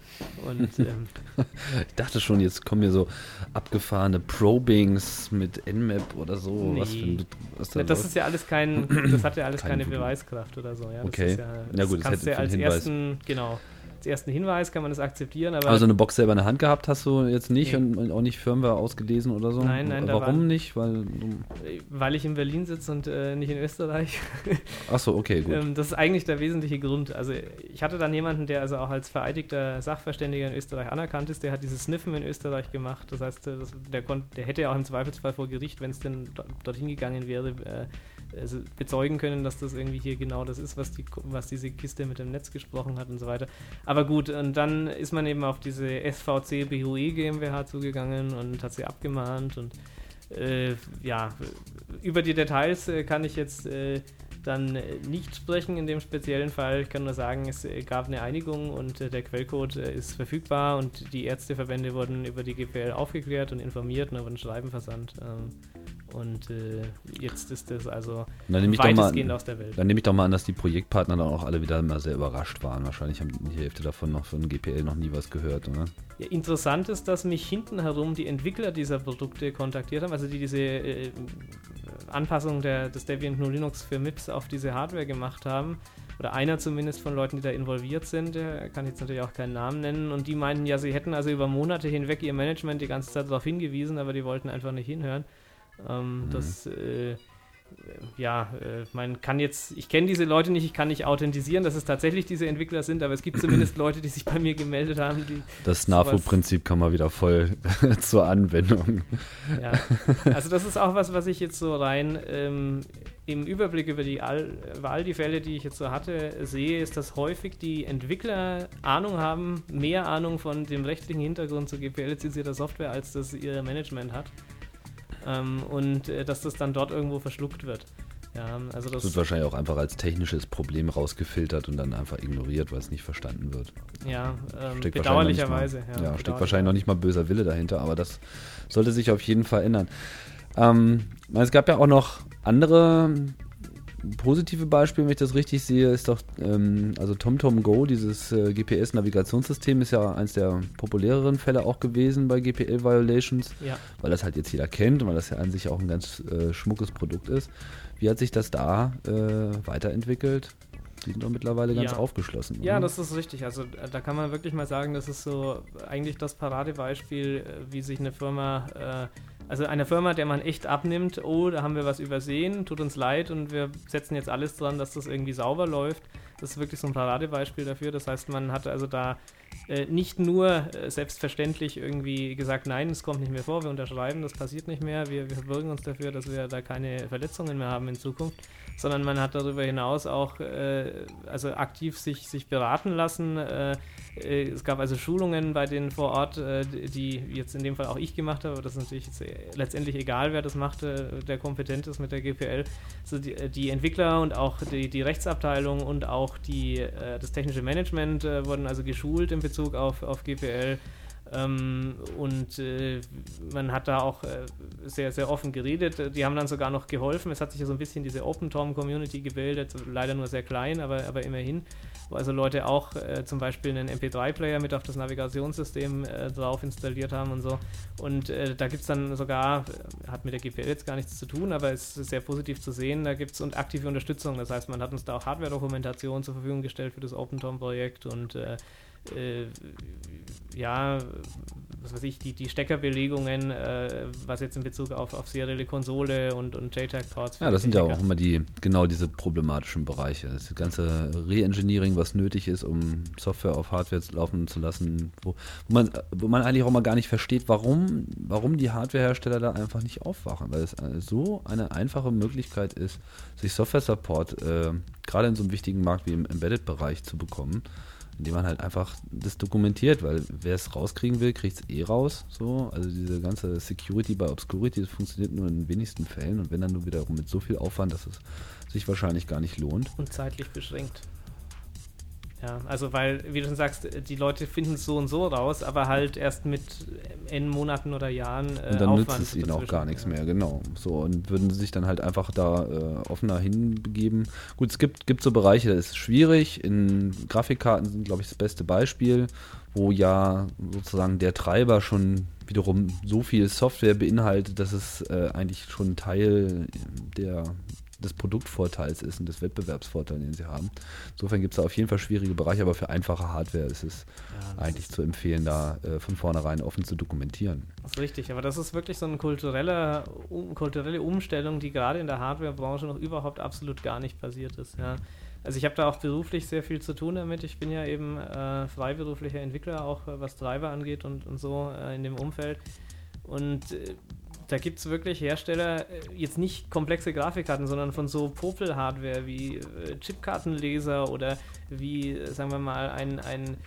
Ich dachte schon, jetzt kommen hier so abgefahrene Probings mit Nmap oder so. Nee. Das ist ja alles das hat ja alles keine Beweiskraft oder so. Ja, okay. Das gut, das hätte als ersten Hinweis kann man das akzeptieren. Aber also eine Box selber in der Hand gehabt hast du jetzt nicht und auch nicht Firmware ausgelesen oder so? Nein. Warum nicht? Weil ich in Berlin sitze und nicht in Österreich. Ach so, okay, gut. Das ist eigentlich der wesentliche Grund. Also ich hatte dann jemanden, der also auch als vereidigter Sachverständiger in Österreich anerkannt ist, der hat dieses Sniffen in Österreich gemacht. Das heißt, der hätte ja auch im Zweifelsfall vor Gericht, wenn es denn dorthin gegangen wäre, bezeugen können, dass das irgendwie hier genau das ist, was diese Kiste mit dem Netz gesprochen hat und so weiter. Aber gut, und dann ist man eben auf diese SVC BUE GmbH zugegangen und hat sie abgemahnt und über die Details kann ich jetzt dann nicht sprechen in dem speziellen Fall. Ich kann nur sagen, es gab eine Einigung und der Quellcode ist verfügbar und die Ärzteverbände wurden über die GPL aufgeklärt und informiert und da wurden Schreiben versandt. Und jetzt ist das also weitestgehend aus der Welt. Dann nehme ich doch mal an, dass die Projektpartner dann auch alle wieder immer sehr überrascht waren. Wahrscheinlich haben die Hälfte davon noch von GPL noch nie was gehört, oder? Ja, interessant ist, dass mich hinten herum die Entwickler dieser Produkte kontaktiert haben, also die diese Anpassung des Debian GNU Linux für MIPS auf diese Hardware gemacht haben. Oder einer zumindest von Leuten, die da involviert sind, der kann jetzt natürlich auch keinen Namen nennen, und die meinten ja, sie hätten also über Monate hinweg ihr Management die ganze Zeit darauf hingewiesen, aber die wollten einfach nicht hinhören. Man kann jetzt, ich kenne diese Leute nicht, ich kann nicht authentisieren, dass es tatsächlich diese Entwickler sind, aber es gibt zumindest Leute, die sich bei mir gemeldet haben, die... Das NAFO-Prinzip kam mal wieder voll zur Anwendung. Ja, also das ist auch was ich jetzt so rein im Überblick über all die Fälle, die ich jetzt so hatte, sehe, ist, dass häufig die Entwickler Ahnung haben, mehr Ahnung von dem rechtlichen Hintergrund zu GPL-lizenzierter Software, als das ihr Management hat. Und dass das dann dort irgendwo verschluckt wird. Ja, also das wird wahrscheinlich auch einfach als technisches Problem rausgefiltert und dann einfach ignoriert, weil es nicht verstanden wird. Ja, bedauerlicherweise. Steckt wahrscheinlich noch nicht mal böser Wille dahinter, aber das sollte sich auf jeden Fall ändern. Es gab ja auch noch andere positive Beispiele, wenn ich das richtig sehe, ist doch, also TomTom Go, dieses GPS-Navigationssystem, ist ja eins der populäreren Fälle auch gewesen bei GPL-Violations, weil das halt jetzt jeder kennt und weil das ja an sich auch ein ganz schmuckes Produkt ist. Wie hat sich das da weiterentwickelt? Die sind doch mittlerweile ganz aufgeschlossen. Oder? Ja, das ist richtig. Also da kann man wirklich mal sagen, das ist so eigentlich das Paradebeispiel, wie sich eine Firma, einer Firma, der man echt abnimmt, oh, da haben wir was übersehen, tut uns leid und wir setzen jetzt alles dran, dass das irgendwie sauber läuft. Das ist wirklich so ein Paradebeispiel dafür. Das heißt, man hat also da nicht nur selbstverständlich irgendwie gesagt, nein, es kommt nicht mehr vor, wir unterschreiben, das passiert nicht mehr, wir verbürgen uns dafür, dass wir da keine Verletzungen mehr haben in Zukunft, sondern man hat darüber hinaus auch also aktiv sich beraten lassen. Es gab also Schulungen bei denen vor Ort, die jetzt in dem Fall auch ich gemacht habe, aber das ist natürlich jetzt letztendlich egal, wer das macht, der kompetent ist mit der GPL. Also die Entwickler und auch die Rechtsabteilung und auch das technische Management wurden also geschult in Bezug auf GPL. Und man hat da auch sehr, sehr offen geredet. Die haben dann sogar noch geholfen. Es hat sich ja so ein bisschen diese Open-Tom-Community gebildet, leider nur sehr klein, aber immerhin, wo also Leute auch zum Beispiel einen MP3-Player mit auf das Navigationssystem drauf installiert haben und so. Und da gibt es dann sogar, hat mit der GPL jetzt gar nichts zu tun, aber es ist sehr positiv zu sehen, da gibt es aktive Unterstützung. Das heißt, man hat uns da auch Hardware-Dokumentation zur Verfügung gestellt für das Open-Tom-Projekt und ja, was weiß ich, die Steckerbelegungen, was jetzt in Bezug auf serielle Konsole und JTAG-Ports. Ja, das sind ja auch immer genau diese problematischen Bereiche. Das ganze Re-Engineering, was nötig ist, um Software auf Hardware laufen zu lassen, wo man eigentlich auch mal gar nicht versteht, warum die Hardwarehersteller da einfach nicht aufwachen, weil es so eine einfache Möglichkeit ist, sich Software-Support gerade in so einem wichtigen Markt wie im Embedded-Bereich zu bekommen, indem man halt einfach das dokumentiert, weil wer es rauskriegen will, kriegt es raus. So. Also diese ganze Security by Obscurity, das funktioniert nur in den wenigsten Fällen und wenn dann nur wiederum mit so viel Aufwand, dass es sich wahrscheinlich gar nicht lohnt. Und zeitlich beschränkt. Ja, also weil, wie du schon sagst, die Leute finden es so und so raus, aber halt erst mit N Monaten oder Jahren und dann Aufwand nützt es ihnen auch gar nichts mehr, ja. Genau. So, und würden sie sich dann halt einfach da offener hinbegeben. Gut, es gibt so Bereiche, das ist schwierig. In Grafikkarten sind, glaube ich, das beste Beispiel, wo ja sozusagen der Treiber schon wiederum so viel Software beinhaltet, dass es eigentlich schon Teil des Produktvorteils ist und des Wettbewerbsvorteils, den sie haben. Insofern gibt es da auf jeden Fall schwierige Bereiche, aber für einfache Hardware ist es eigentlich zu empfehlen, da von vornherein offen zu dokumentieren. Das ist richtig, aber das ist wirklich so eine kulturelle Umstellung, die gerade in der Hardwarebranche noch überhaupt absolut gar nicht passiert ist. Ja. Also ich habe da auch beruflich sehr viel zu tun damit. Ich bin ja eben freiberuflicher Entwickler, auch was Treiber angeht und so in dem Umfeld. Und da gibt es wirklich Hersteller, jetzt nicht komplexe Grafikkarten, sondern von so Popel-Hardware wie Chipkartenleser oder wie, sagen wir mal, ein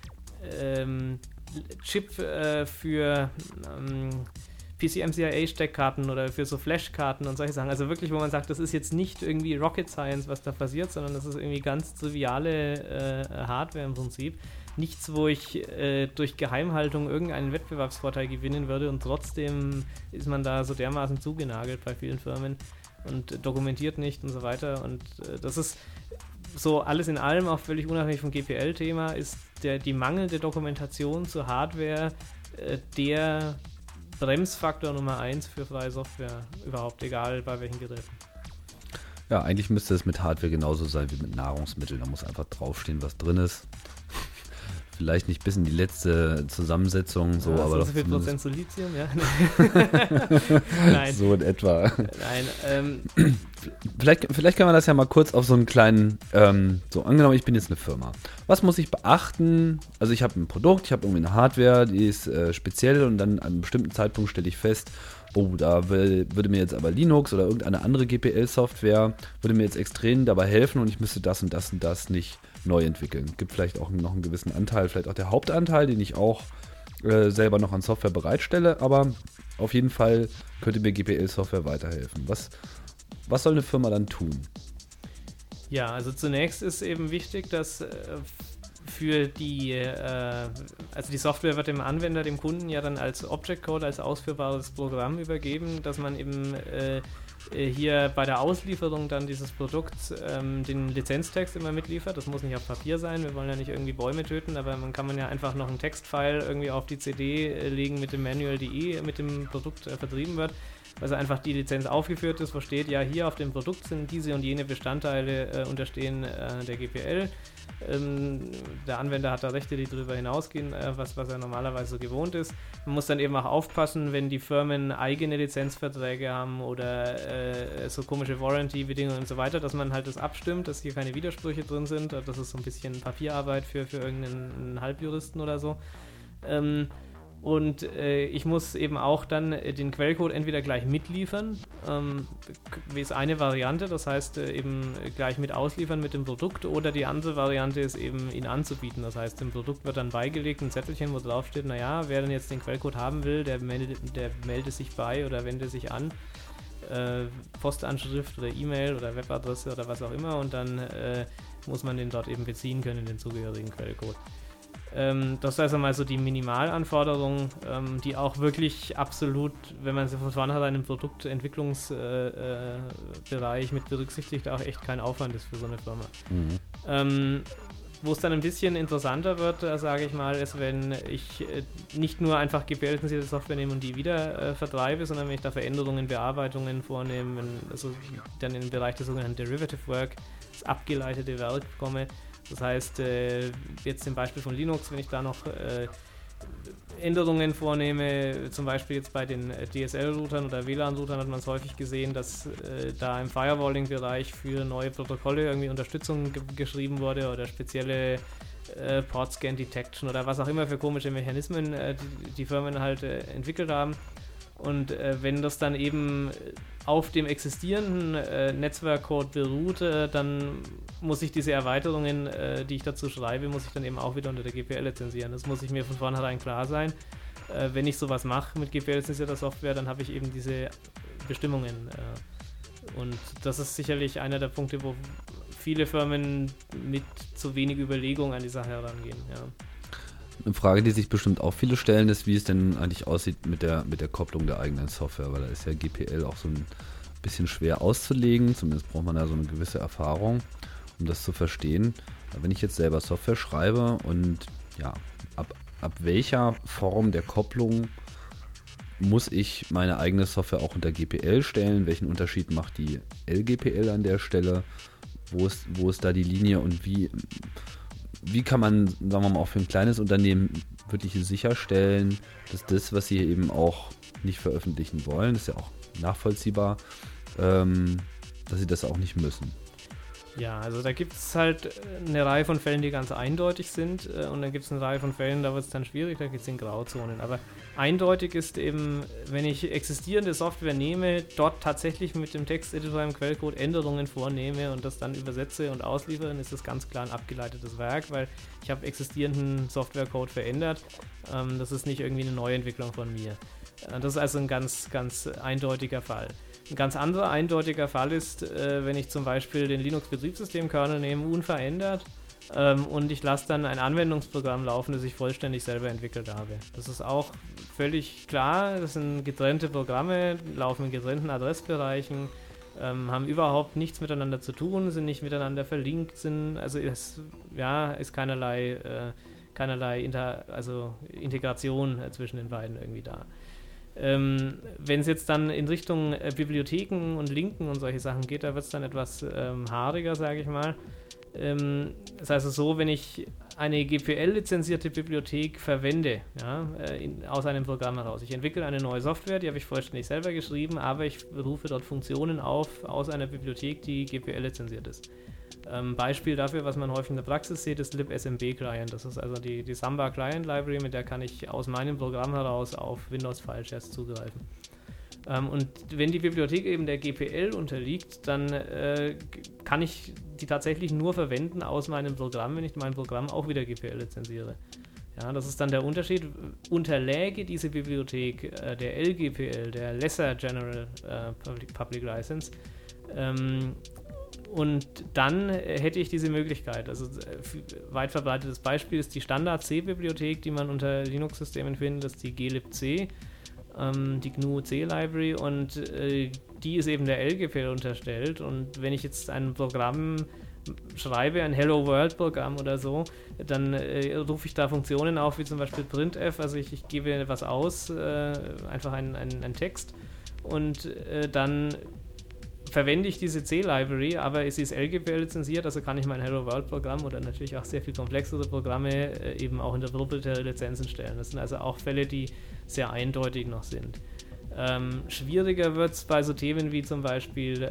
Chip für PCMCIA-Steckkarten oder für so Flashkarten und solche Sachen. Also wirklich, wo man sagt, das ist jetzt nicht irgendwie Rocket Science, was da passiert, sondern das ist irgendwie ganz triviale Hardware im Prinzip. Nichts, wo ich durch Geheimhaltung irgendeinen Wettbewerbsvorteil gewinnen würde und trotzdem ist man da so dermaßen zugenagelt bei vielen Firmen und dokumentiert nicht und so weiter. Und das ist so alles in allem, auch völlig unabhängig vom GPL-Thema, ist die mangelnde Dokumentation zur Hardware der Bremsfaktor Nummer 1 für freie Software überhaupt, egal bei welchen Geräten. Ja, eigentlich müsste es mit Hardware genauso sein wie mit Nahrungsmitteln. Da muss einfach draufstehen, was drin ist. Vielleicht nicht bis in die letzte Zusammensetzung, so, ja, aber doch so viel Prozent Silizium, ja. Nein. So in etwa. Nein, Vielleicht kann man das ja mal kurz auf so einen kleinen, so angenommen, ich bin jetzt eine Firma. Was muss ich beachten? Also ich habe ein Produkt, ich habe irgendwie eine Hardware, die ist speziell und dann an einem bestimmten Zeitpunkt stelle ich fest, oh, da würde mir jetzt aber Linux oder irgendeine andere GPL-Software, würde mir jetzt extrem dabei helfen und ich müsste das und das und das nicht neu entwickeln. Gibt vielleicht auch noch einen gewissen Anteil, vielleicht auch der Hauptanteil, den ich auch selber noch an Software bereitstelle, aber auf jeden Fall könnte mir GPL-Software weiterhelfen. Was soll eine Firma dann tun? Ja, also zunächst ist eben wichtig, dass für also die Software wird dem Anwender, dem Kunden ja dann als Object-Code, als ausführbares Programm übergeben, dass man eben hier bei der Auslieferung dann dieses Produkts den Lizenztext immer mitliefert. Das muss nicht auf Papier sein, wir wollen ja nicht irgendwie Bäume töten, aber man kann ja einfach noch einen Textfile irgendwie auf die CD legen mit dem Manual.de, mit dem Produkt vertrieben wird. Also einfach die Lizenz aufgeführt ist, wo steht, ja, hier auf dem Produkt sind diese und jene Bestandteile unterstehen der GPL. Der Anwender hat da Rechte, die darüber hinausgehen, was er normalerweise so gewohnt ist. Man muss dann eben auch aufpassen, wenn die Firmen eigene Lizenzverträge haben oder so komische Warranty-Bedingungen und so weiter, dass man halt das abstimmt, dass hier keine Widersprüche drin sind. Das ist so ein bisschen Papierarbeit für irgendeinen Halbjuristen oder so. Und ich muss eben auch dann den Quellcode entweder gleich mitliefern, wie ist eine Variante, das heißt eben gleich mit ausliefern mit dem Produkt, oder die andere Variante ist eben ihn anzubieten, das heißt dem Produkt wird dann beigelegt ein Zettelchen, wo drauf steht, naja, wer denn jetzt den Quellcode haben will, der meldet sich bei oder wendet sich an, Postanschrift oder E-Mail oder Webadresse oder was auch immer, und dann muss man den dort eben beziehen können, den zugehörigen Quellcode. Das ist also mal so die Minimalanforderung, die auch wirklich absolut, wenn man sie von vornherein im Produktentwicklungsbereich mit berücksichtigt, auch echt kein Aufwand ist für so eine Firma. Wo es dann ein bisschen interessanter wird, sage ich mal, ist, wenn ich nicht nur einfach GPL-lizenzierte Software nehme und die wieder vertreibe, sondern wenn ich da Veränderungen, Bearbeitungen vornehme, also dann in den Bereich des sogenannten Derivative Work, das abgeleitete Werk komme. Das heißt, jetzt im Beispiel von Linux, wenn ich da noch Änderungen vornehme, zum Beispiel jetzt bei den DSL-Routern oder WLAN-Routern hat man es häufig gesehen, dass da im Firewalling-Bereich für neue Protokolle irgendwie Unterstützung geschrieben wurde oder spezielle Port-Scan-Detection oder was auch immer für komische Mechanismen die Firmen halt entwickelt haben. Und wenn das dann eben auf dem existierenden Netzwerkcode beruht, dann muss ich diese Erweiterungen, die ich dazu schreibe, muss ich dann eben auch wieder unter der GPL lizenzieren. Das muss ich mir von vornherein klar sein. Wenn ich sowas mache mit GPL-lizenzierter Software, dann habe ich eben diese Bestimmungen. Und das ist sicherlich einer der Punkte, wo viele Firmen mit zu wenig Überlegung an die Sache herangehen. Ja. Eine Frage, die sich bestimmt auch viele stellen, ist, wie es denn eigentlich aussieht mit der Kopplung der eigenen Software, weil da ist ja GPL auch so ein bisschen schwer auszulegen, zumindest braucht man da so eine gewisse Erfahrung, um das zu verstehen. Aber wenn ich jetzt selber Software schreibe und ja, ab welcher Form der Kopplung muss ich meine eigene Software auch unter GPL stellen? Welchen Unterschied macht die LGPL an der Stelle? Wo ist da die Linie und wie kann man, sagen wir mal, auch für ein kleines Unternehmen wirklich sicherstellen, dass das, was sie eben auch nicht veröffentlichen wollen, ist ja auch nachvollziehbar, dass sie das auch nicht müssen. Ja, also da gibt es halt eine Reihe von Fällen, die ganz eindeutig sind, und dann gibt es eine Reihe von Fällen, da wird es dann schwierig, da geht es in Grauzonen. Aber eindeutig ist eben, wenn ich existierende Software nehme, dort tatsächlich mit dem Texteditor im Quellcode Änderungen vornehme und das dann übersetze und ausliefere, dann ist das ganz klar ein abgeleitetes Werk, weil ich habe existierenden Softwarecode verändert. Das ist nicht irgendwie eine Neuentwicklung von mir. Das ist also ein ganz, ganz eindeutiger Fall. Ein ganz anderer eindeutiger Fall ist, wenn ich zum Beispiel den Linux-Betriebssystem-Kernel nehme, unverändert, und ich lasse dann ein Anwendungsprogramm laufen, das ich vollständig selber entwickelt habe. Das ist auch völlig klar, das sind getrennte Programme, laufen in getrennten Adressbereichen, haben überhaupt nichts miteinander zu tun, sind nicht miteinander verlinkt, ist keinerlei Integration zwischen den beiden irgendwie da. Wenn es jetzt dann in Richtung Bibliotheken und Linken und solche Sachen geht, da wird es dann etwas haariger, sage ich mal. Das heißt so, wenn ich eine GPL-lizenzierte Bibliothek verwende, ja, aus einem Programm heraus. Ich entwickle eine neue Software, die habe ich vollständig selber geschrieben, aber ich rufe dort Funktionen auf aus einer Bibliothek, die GPL-lizenziert ist. Beispiel dafür, was man häufig in der Praxis sieht, ist libsmb-Client. Das ist also die Samba Client Library, mit der kann ich aus meinem Programm heraus auf Windows File Shares zugreifen. Und wenn die Bibliothek eben der GPL unterliegt, dann kann ich die tatsächlich nur verwenden aus meinem Programm, wenn ich mein Programm auch wieder GPL lizenziere. Ja, das ist dann der Unterschied. Unterläge diese Bibliothek der LGPL, der Lesser General Public License, und dann hätte ich diese Möglichkeit. Also weit verbreitetes Beispiel ist die Standard-C-Bibliothek, die man unter Linux-Systemen findet, das ist die glibc, die GNU-C-Library, und die ist eben der LGPL unterstellt. Und wenn ich jetzt ein Programm schreibe, ein Hello-World-Programm oder so, dann rufe ich da Funktionen auf, wie zum Beispiel printf, also ich gebe was aus, einfach einen Text, und dann verwende ich diese C-Library, aber sie ist LGPL lizenziert, also kann ich mein Hello World-Programm oder natürlich auch sehr viel komplexere Programme eben auch in der proprietäre Lizenzen stellen. Das sind also auch Fälle, die sehr eindeutig noch sind. Schwieriger wird es bei so Themen wie zum Beispiel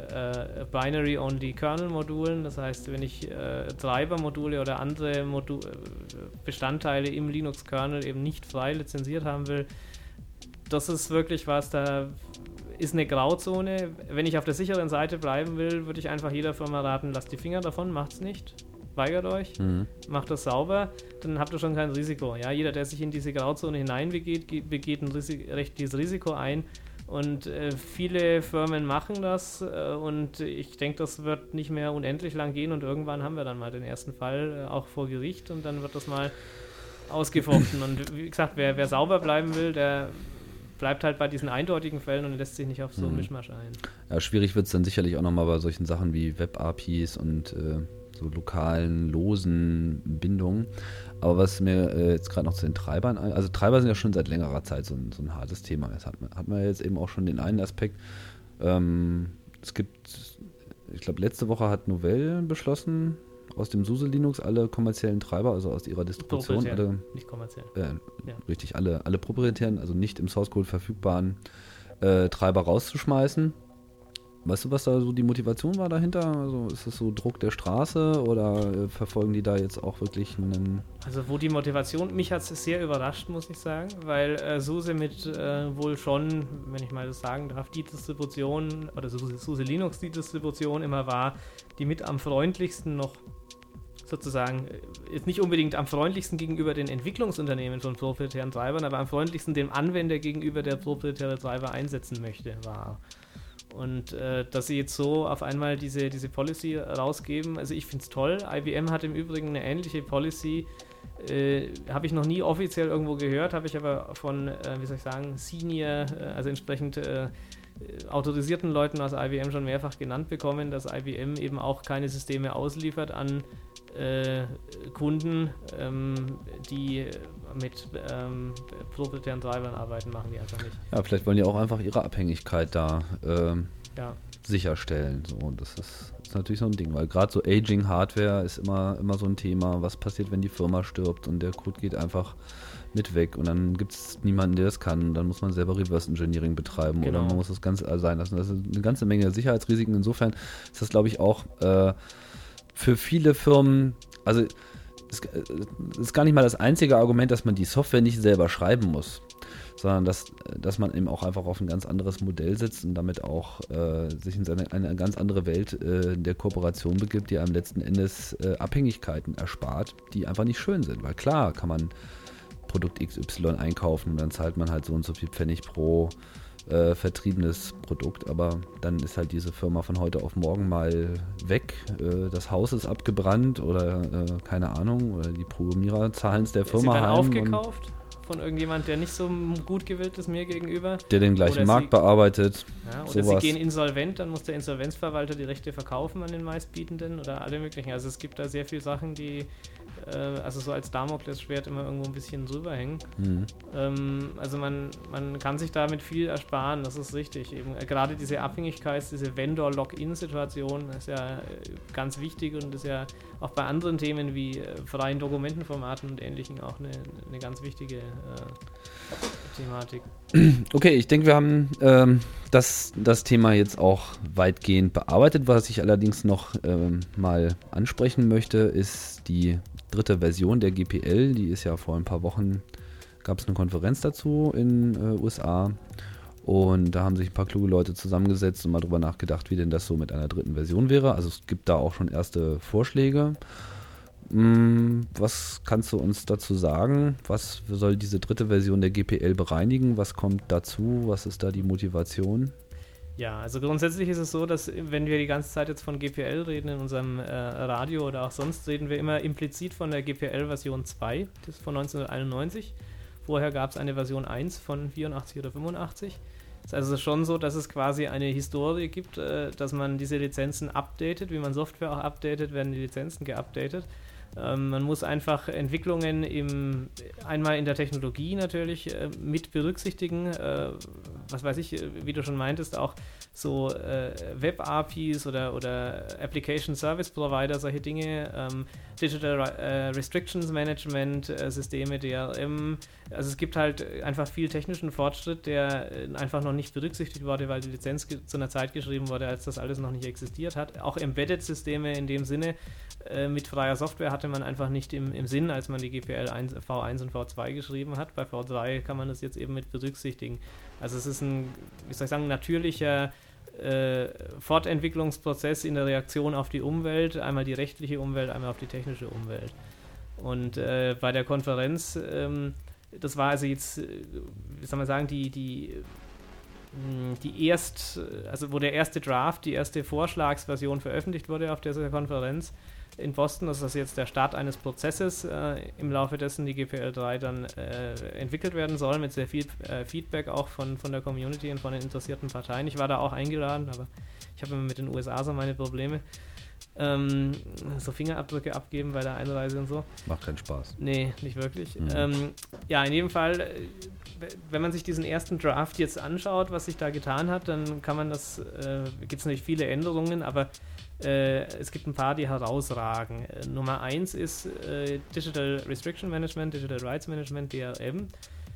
Binary-Only-Kernel-Modulen. Das heißt, wenn ich Treiber-Module oder andere Bestandteile im Linux-Kernel eben nicht frei lizenziert haben will, das ist wirklich was, da ist eine Grauzone. Wenn ich auf der sicheren Seite bleiben will, würde ich einfach jeder Firma raten, lasst die Finger davon, macht's nicht. Weigert euch, macht das sauber, dann habt ihr schon kein Risiko. Ja, jeder, der sich in diese Grauzone hineinbegeht, begeht ein rechtes Risiko ein und viele Firmen machen das und ich denke, das wird nicht mehr unendlich lang gehen und irgendwann haben wir dann mal den ersten Fall auch vor Gericht und dann wird das mal ausgefochten und wie gesagt, wer sauber bleiben will, der bleibt halt bei diesen eindeutigen Fällen und lässt sich nicht auf so einen Mischmasch ein. Ja, schwierig wird es dann sicherlich auch nochmal bei solchen Sachen wie Web-APIs und so lokalen, losen Bindungen. Aber was mir jetzt gerade noch zu den Treibern, also Treiber sind ja schon seit längerer Zeit so ein hartes Thema. Das hat man jetzt eben auch schon den einen Aspekt. Es gibt, ich glaube, letzte Woche hat Novell beschlossen, aus dem SUSE Linux alle kommerziellen Treiber, also aus ihrer Distribution, alle, nicht kommerziell. Richtig, alle proprietären, also nicht im Source Code verfügbaren Treiber rauszuschmeißen. Weißt du, was da so die Motivation war dahinter? Also ist das so Druck der Straße oder verfolgen die da jetzt auch wirklich einen... Also wo die Motivation, mich hat es sehr überrascht, muss ich sagen, weil SUSE mit wohl schon, wenn ich mal das sagen darf, die Distribution oder SUSE Linux die Distribution immer war, die mit am freundlichsten noch sozusagen, ist nicht unbedingt am freundlichsten gegenüber den Entwicklungsunternehmen von proprietären Treibern, aber am freundlichsten dem Anwender gegenüber, der proprietäre Treiber einsetzen möchte, war. Und dass sie jetzt so auf einmal diese Policy rausgeben, also ich finde es toll. IBM hat im Übrigen eine ähnliche Policy, habe ich noch nie offiziell irgendwo gehört, habe ich aber von, Senior, also entsprechend autorisierten Leuten aus IBM schon mehrfach genannt bekommen, dass IBM eben auch keine Systeme ausliefert an Kunden, die mit proprietären Treibern arbeiten, machen die einfach nicht. Ja, vielleicht wollen die auch einfach ihre Abhängigkeit da sicherstellen. So, und das ist natürlich so ein Ding, weil gerade so Aging Hardware ist immer so ein Thema. Was passiert, wenn die Firma stirbt und der Code geht einfach mit weg und dann gibt es niemanden, der das kann. Dann muss man selber Reverse Engineering betreiben oder man muss das Ganze sein lassen. Das ist eine ganze Menge Sicherheitsrisiken. Insofern ist das, glaube ich, auch für viele Firmen, also es ist gar nicht mal das einzige Argument, dass man die Software nicht selber schreiben muss, sondern dass man eben auch einfach auf ein ganz anderes Modell setzt und damit auch sich in eine ganz andere Welt der Kooperation begibt, die einem letzten Endes Abhängigkeiten erspart, die einfach nicht schön sind. Weil klar kann man Produkt XY einkaufen und dann zahlt man halt so und so viel Pfennig pro vertriebenes Produkt, aber dann ist halt diese Firma von heute auf morgen mal weg, das Haus ist abgebrannt oder keine Ahnung, oder die Programmierer zahlen es der Firma heim. Sie werden aufgekauft von irgendjemand, der nicht so gut gewillt ist mir gegenüber. Der den gleichen Markt bearbeitet. Ja, oder sowas. Sie gehen insolvent, dann muss der Insolvenzverwalter die Rechte verkaufen an den meistbietenden oder alle möglichen. Also es gibt da sehr viele Sachen, die also so als Damoklesschwert immer irgendwo ein bisschen drüber hängen. Also man kann sich damit viel ersparen, das ist richtig. Eben, gerade diese Abhängigkeit, diese Vendor-Login-Situation ist ja ganz wichtig und ist ja auch bei anderen Themen wie freien Dokumentenformaten und Ähnlichem auch eine ganz wichtige Thematik. Okay, ich denke, wir haben das Thema jetzt auch weitgehend bearbeitet. Was ich allerdings noch mal ansprechen möchte, ist die dritte Version der GPL. Die ist ja vor ein paar Wochen, gab es eine Konferenz dazu in USA und da haben sich ein paar kluge Leute zusammengesetzt und mal drüber nachgedacht, wie denn das so mit einer dritten Version wäre. Also es gibt da auch schon erste Vorschläge. Was kannst du uns dazu sagen? Was soll diese dritte Version der GPL bereinigen? Was kommt dazu? Was ist da die Motivation? Ja, also grundsätzlich ist es so, dass wenn wir die ganze Zeit jetzt von GPL reden in unserem Radio oder auch sonst, reden wir immer implizit von der GPL Version 2, das ist von 1991. Vorher gab es eine Version 1 von 84 oder 85. Es ist also schon so, dass es quasi eine Historie gibt, dass man diese Lizenzen updatet, wie man Software auch updatet, werden die Lizenzen geupdatet. Man muss einfach Entwicklungen einmal in der Technologie natürlich mit berücksichtigen. Was weiß ich, wie du schon meintest, auch so Web-APIs oder Application Service Provider, solche Dinge, Digital Restrictions Management Systeme, DRM. Also es gibt halt einfach viel technischen Fortschritt, der einfach noch nicht berücksichtigt wurde, weil die Lizenz zu einer Zeit geschrieben wurde, als das alles noch nicht existiert hat. Auch Embedded-Systeme in dem Sinne mit freier Software hatte man einfach nicht im Sinn, als man die GPL V1 und V2 geschrieben hat. Bei V3 kann man das jetzt eben mit berücksichtigen. Also es ist ein, wie soll ich sagen, natürlicher Fortentwicklungsprozess in der Reaktion auf die Umwelt, einmal die rechtliche Umwelt, einmal auf die technische Umwelt. Und bei der Konferenz, das war also jetzt, wie soll man sagen, wo der erste Draft, die erste Vorschlagsversion veröffentlicht wurde auf dieser Konferenz in Boston. Das ist jetzt der Start eines Prozesses, im Laufe dessen die GPL 3 dann entwickelt werden soll, mit sehr viel Feedback auch von der Community und von den interessierten Parteien. Ich war da auch eingeladen, aber ich habe immer mit den USA so meine Probleme. So Fingerabdrücke abgeben bei der Einreise und so. Macht keinen Spaß. Nee, nicht wirklich. Ja, in jedem Fall, wenn man sich diesen ersten Draft jetzt anschaut, was sich da getan hat, dann kann man das, gibt es natürlich viele Änderungen, aber es gibt ein paar, die herausragen. Nummer 1 ist Digital Restriction Management, Digital Rights Management, DRM,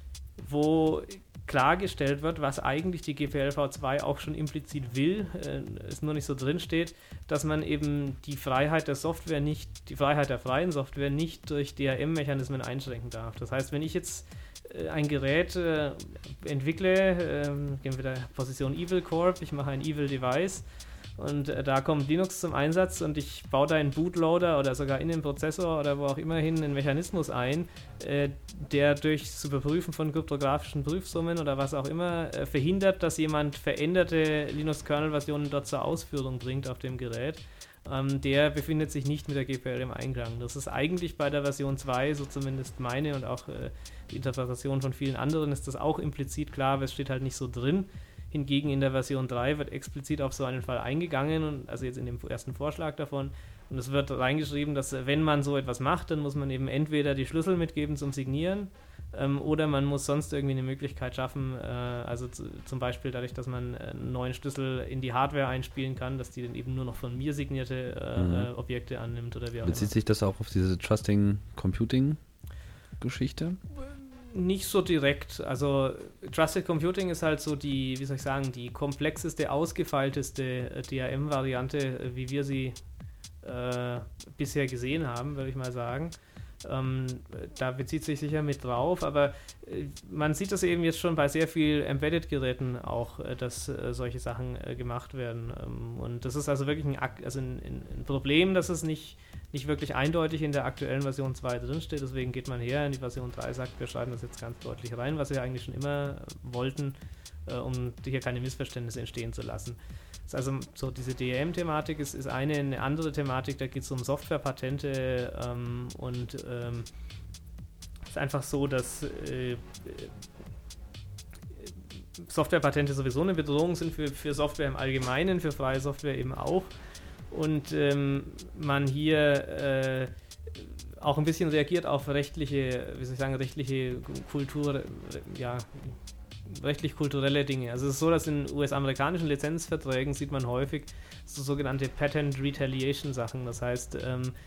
wo klargestellt wird, was eigentlich die GPL V2 auch schon implizit will, es nur nicht so drin steht, dass man eben die Freiheit der Software nicht, die Freiheit der freien Software nicht durch DRM-Mechanismen einschränken darf. Das heißt, wenn ich jetzt ein Gerät entwickle, gehen wir der Position Evil Corp, ich mache ein Evil Device und da kommt Linux zum Einsatz und ich baue da einen Bootloader oder sogar in den Prozessor oder wo auch immer hin einen Mechanismus ein, der durch das Überprüfen von kryptografischen Prüfsummen oder was auch immer verhindert, dass jemand veränderte Linux-Kernel-Versionen dort zur Ausführung bringt auf dem Gerät. Der befindet sich nicht mit der GPL im Einklang. Das ist eigentlich bei der Version 2, so zumindest meine und auch die Interpretation von vielen anderen, ist das auch implizit klar, aber es steht halt nicht so drin. Hingegen in der Version 3 wird explizit auf so einen Fall eingegangen, und also jetzt in dem ersten Vorschlag davon. Und es wird reingeschrieben, dass wenn man so etwas macht, dann muss man eben entweder die Schlüssel mitgeben zum Signieren oder man muss sonst irgendwie eine Möglichkeit schaffen, also zum Beispiel dadurch, dass man einen neuen Schlüssel in die Hardware einspielen kann, dass die dann eben nur noch von mir signierte Objekte annimmt oder wie auch immer. Bezieht sich das auch auf diese Trusting Computing Geschichte? Nicht so direkt. Also Trusted Computing ist halt so die, wie soll ich sagen, die komplexeste, ausgefeilteste DRM-Variante, wie wir sie bisher gesehen haben, würde ich mal sagen. Da bezieht sich sicher mit drauf, aber man sieht das eben jetzt schon bei sehr viel Embedded-Geräten auch, dass solche Sachen gemacht werden. Und das ist also wirklich ein Problem, dass es nicht wirklich eindeutig in der aktuellen Version 2 drinsteht. Deswegen geht man her in die Version 3, sagt, wir schreiben das jetzt ganz deutlich rein, was wir eigentlich schon immer wollten, um hier keine Missverständnisse entstehen zu lassen. Also so diese DRM-Thematik ist eine andere Thematik, da geht es um Softwarepatente und es ist einfach so, dass Softwarepatente sowieso eine Bedrohung sind für Software im Allgemeinen, für freie Software eben auch, und man hier auch ein bisschen reagiert auf rechtliche Kultur, rechtlich-kulturelle Dinge. Also es ist so, dass in US-amerikanischen Lizenzverträgen sieht man häufig so sogenannte Patent Retaliation Sachen. Das heißt,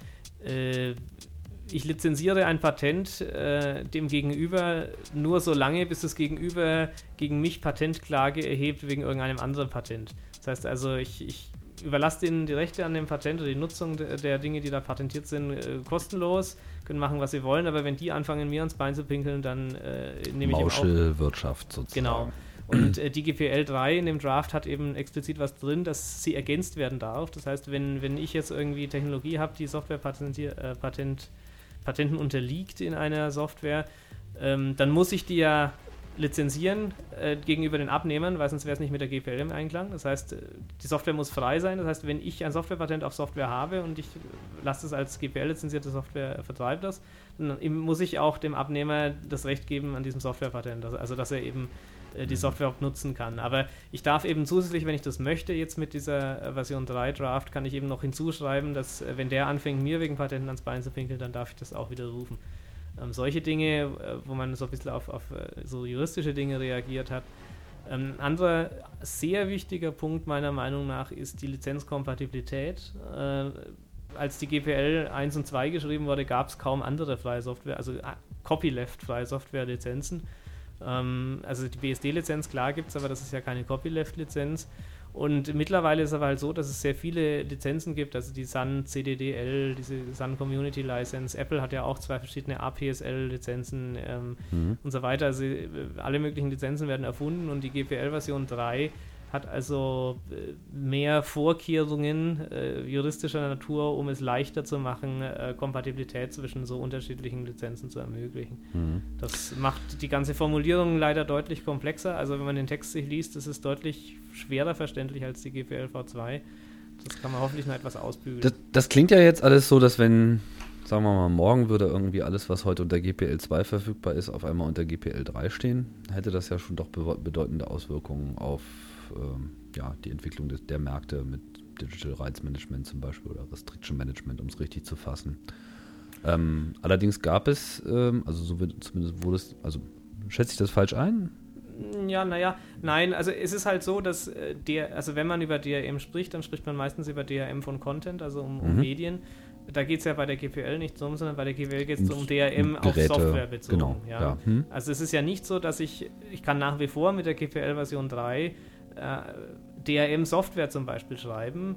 ich lizenziere ein Patent dem Gegenüber nur so lange, bis das Gegenüber gegen mich Patentklage erhebt wegen irgendeinem anderen Patent. Das heißt also, ich überlasse denen die Rechte an dem Patent oder die Nutzung der Dinge, die da patentiert sind, kostenlos, können machen, was sie wollen, aber wenn die anfangen, mir ans Bein zu pinkeln, dann nehme ich eben auch... Mauschelwirtschaft sozusagen. Genau. Und die GPL 3 in dem Draft hat eben explizit was drin, dass sie ergänzt werden darf. Das heißt, wenn ich jetzt irgendwie Technologie habe, die Software Patenten unterliegt in einer Software, dann muss ich die ja lizenzieren gegenüber den Abnehmern, weil sonst wäre es nicht mit der GPL im Einklang. Das heißt, die Software muss frei sein. Das heißt, wenn ich ein Softwarepatent auf Software habe und ich lasse es als GPL-lizenzierte Software, vertreibt das, dann muss ich auch dem Abnehmer das Recht geben an diesem Softwarepatent. Also, dass er eben die Software auch nutzen kann. Aber ich darf eben zusätzlich, wenn ich das möchte, jetzt mit dieser Version 3 Draft, kann ich eben noch hinzuschreiben, dass wenn der anfängt, mir wegen Patenten ans Bein zu pinkeln, dann darf ich das auch widerrufen. Solche Dinge, wo man so ein bisschen auf so juristische Dinge reagiert hat. Ein anderer sehr wichtiger Punkt meiner Meinung nach ist die Lizenzkompatibilität. Als die GPL 1 und 2 geschrieben wurde, gab es kaum andere freie Software, also Copyleft-freie Software-Lizenzen. Also die BSD-Lizenz, klar gibt es, aber das ist ja keine Copyleft-Lizenz. Und mittlerweile ist aber halt so, dass es sehr viele Lizenzen gibt, also die Sun CDDL, diese Sun Community License. Apple hat ja auch 2 verschiedene APSL-Lizenzen und so weiter. Also alle möglichen Lizenzen werden erfunden und die GPL-Version 3 hat also mehr Vorkehrungen juristischer Natur, um es leichter zu machen, Kompatibilität zwischen so unterschiedlichen Lizenzen zu ermöglichen. Das macht die ganze Formulierung leider deutlich komplexer. Also wenn man den Text sich liest, ist es deutlich schwerer verständlich als die GPL V2. Das kann man hoffentlich noch etwas ausbügeln. Das klingt ja jetzt alles so, dass wenn, sagen wir mal, morgen würde irgendwie alles, was heute unter GPL 2 verfügbar ist, auf einmal unter GPL 3 stehen, hätte das ja schon doch bedeutende Auswirkungen auf die Entwicklung der Märkte mit Digital Rights Management zum Beispiel oder Restriction Management, um es richtig zu fassen. Allerdings gab es, also so wird zumindest wurde es, also schätze ich das falsch ein? Ja, nein, also es ist halt so, dass also wenn man über DRM spricht, dann spricht man meistens über DRM von Content, also um Medien. Da geht es ja bei der GPL nicht drum, sondern bei der GPL geht es um DRM auf Software bezogen. Genau, ja. Also es ist ja nicht so, dass ich kann nach wie vor mit der GPL Version 3 DRM-Software zum Beispiel schreiben,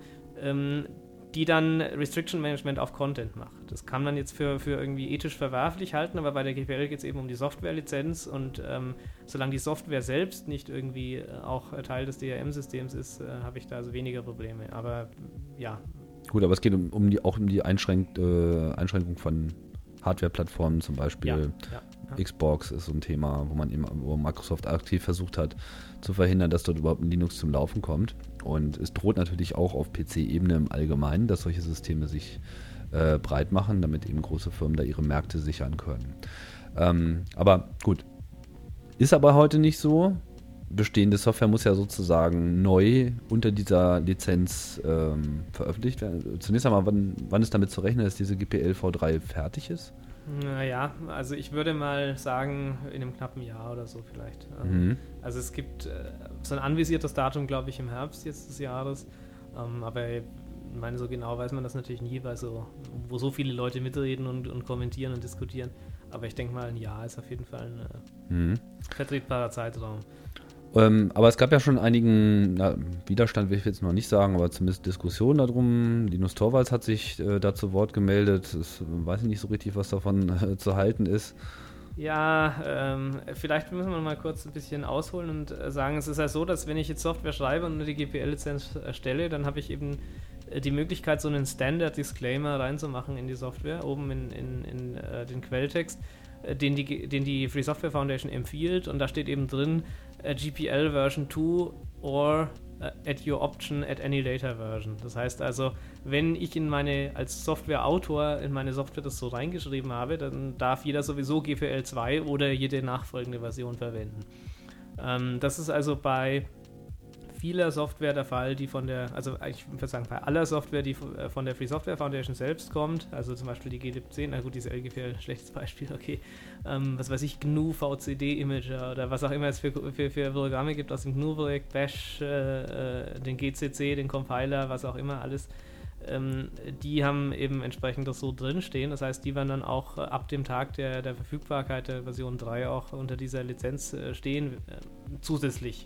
die dann Restriction Management auf Content macht. Das kann man jetzt für irgendwie ethisch verwerflich halten, aber bei der GPL geht es eben um die Softwarelizenz und solange die Software selbst nicht irgendwie auch Teil des DRM-Systems ist, habe ich da also weniger Probleme. Aber ja. Gut, aber es geht auch um die Einschränkung von Hardware-Plattformen zum Beispiel. Ja. Xbox ist so ein Thema, wo Microsoft aktiv versucht hat zu verhindern, dass dort überhaupt ein Linux zum Laufen kommt. Und es droht natürlich auch auf PC-Ebene im Allgemeinen, dass solche Systeme sich breit machen, damit eben große Firmen da ihre Märkte sichern können. Aber gut, ist aber heute nicht so. Bestehende Software muss ja sozusagen neu unter dieser Lizenz veröffentlicht werden. Zunächst einmal, wann ist damit zu rechnen, dass diese GPL V3 fertig ist? Naja, also ich würde mal sagen, in einem knappen Jahr oder so vielleicht. Also es gibt so ein anvisiertes Datum, glaube ich, im Herbst jetzt des Jahres. Aber ich meine, so genau weiß man das natürlich nie, weil wo so viele Leute mitreden und kommentieren und diskutieren. Aber ich denke mal, ein Jahr ist auf jeden Fall ein vertretbarer Zeitraum. Aber es gab ja schon einigen Widerstand, will ich jetzt noch nicht sagen, aber zumindest Diskussionen darum. Linus Torvalds hat sich da zu Wort gemeldet. Weiß ich nicht so richtig, was davon zu halten ist. Ja, vielleicht müssen wir mal kurz ein bisschen ausholen und sagen, es ist ja so, dass wenn ich jetzt Software schreibe und eine GPL-Lizenz erstelle, dann habe ich eben die Möglichkeit, so einen Standard-Disclaimer reinzumachen in die Software, oben in den Quelltext, den die Free Software Foundation empfiehlt, und da steht eben drin, GPL Version 2 or at your option at any later version. Das heißt also, wenn ich als Softwareautor in meine Software das so reingeschrieben habe, dann darf jeder sowieso GPL 2 oder jede nachfolgende Version verwenden. Das ist also bei vieler Software der Fall, die ich würde sagen, bei aller Software, die von der Free Software Foundation selbst kommt, also zum Beispiel die GLib10, na gut, diese LGPL, schlechtes Beispiel, okay, was weiß ich, GNU, VCD, Imager oder was auch immer es für Programme gibt aus dem GNU-Projekt, Bash, den GCC, den Compiler, was auch immer, alles, die haben eben entsprechend das so drinstehen. Das heißt, die werden dann auch ab dem Tag der Verfügbarkeit der Version 3 auch unter dieser Lizenz stehen, zusätzlich.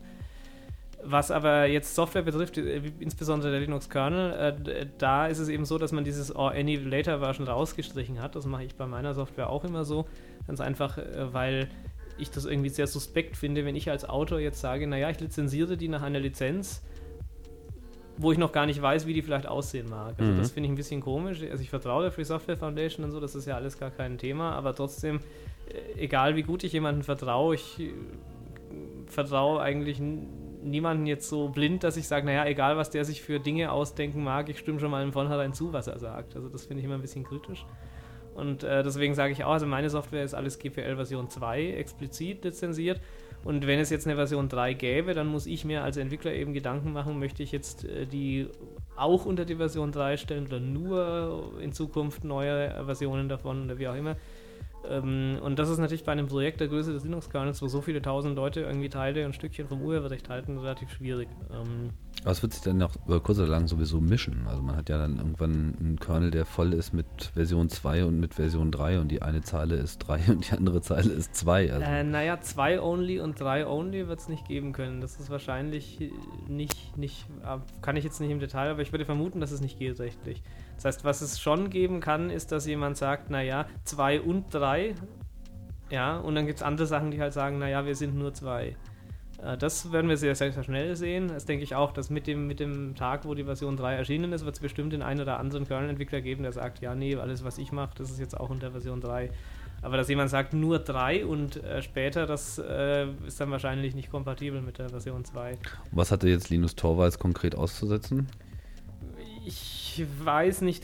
Was aber jetzt Software betrifft, insbesondere der Linux-Kernel, da ist es eben so, dass man dieses or any later version rausgestrichen hat. Das mache ich bei meiner Software auch immer so. Ganz einfach, weil ich das irgendwie sehr suspekt finde, wenn ich als Autor jetzt sage, naja, ich lizenziere die nach einer Lizenz, wo ich noch gar nicht weiß, wie die vielleicht aussehen mag. Also das finde ich ein bisschen komisch. Also ich vertraue der Free Software Foundation und so, das ist ja alles gar kein Thema, aber trotzdem, egal wie gut ich jemandem vertraue, ich vertraue eigentlich niemanden jetzt so blind, dass ich sage, naja, egal was der sich für Dinge ausdenken mag, ich stimme schon mal im Vornherein zu, was er sagt. Also das finde ich immer ein bisschen kritisch. Und deswegen sage ich auch, also meine Software ist alles GPL Version 2 explizit lizenziert. Und wenn es jetzt eine Version 3 gäbe, dann muss ich mir als Entwickler eben Gedanken machen, möchte ich jetzt die auch unter die Version 3 stellen oder nur in Zukunft neue Versionen davon oder wie auch immer. Und das ist natürlich bei einem Projekt der Größe des Linux-Kernels, wo so viele tausend Leute irgendwie Teile und Stückchen vom Urheberrecht halten, relativ schwierig. Was wird sich denn noch über kurz oder lang sowieso mischen? Also man hat ja dann irgendwann einen Kernel, der voll ist mit Version 2 und mit Version 3 und die eine Zeile ist 3 und die andere Zeile ist 2. Also. 2 only und 3 only wird es nicht geben können. Das ist wahrscheinlich nicht, kann ich jetzt nicht im Detail, aber ich würde vermuten, dass es nicht geht rechtlich. Das heißt, was es schon geben kann, ist, dass jemand sagt, 2 und 3, ja, und dann gibt es andere Sachen, die halt sagen, wir sind nur 2. Das werden wir sehr, sehr, sehr schnell sehen. Das denke ich auch, dass mit dem Tag, wo die Version 3 erschienen ist, wird es bestimmt den einen oder anderen Kernel-Entwickler geben, der sagt, alles, was ich mache, das ist jetzt auch unter Version 3. Aber dass jemand sagt, nur 3 und später, das ist dann wahrscheinlich nicht kompatibel mit der Version 2. Was hatte jetzt Linus Torvalds konkret auszusetzen? Ich weiß nicht,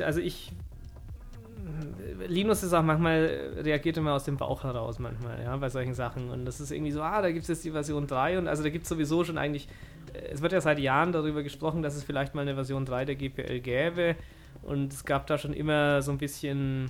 Linus ist auch manchmal, reagiert immer aus dem Bauch heraus manchmal, ja, bei solchen Sachen. Und das ist irgendwie so, da gibt es jetzt die Version 3 und also da gibt es sowieso schon eigentlich, es wird ja seit Jahren darüber gesprochen, dass es vielleicht mal eine Version 3 der GPL gäbe und es gab da schon immer so ein bisschen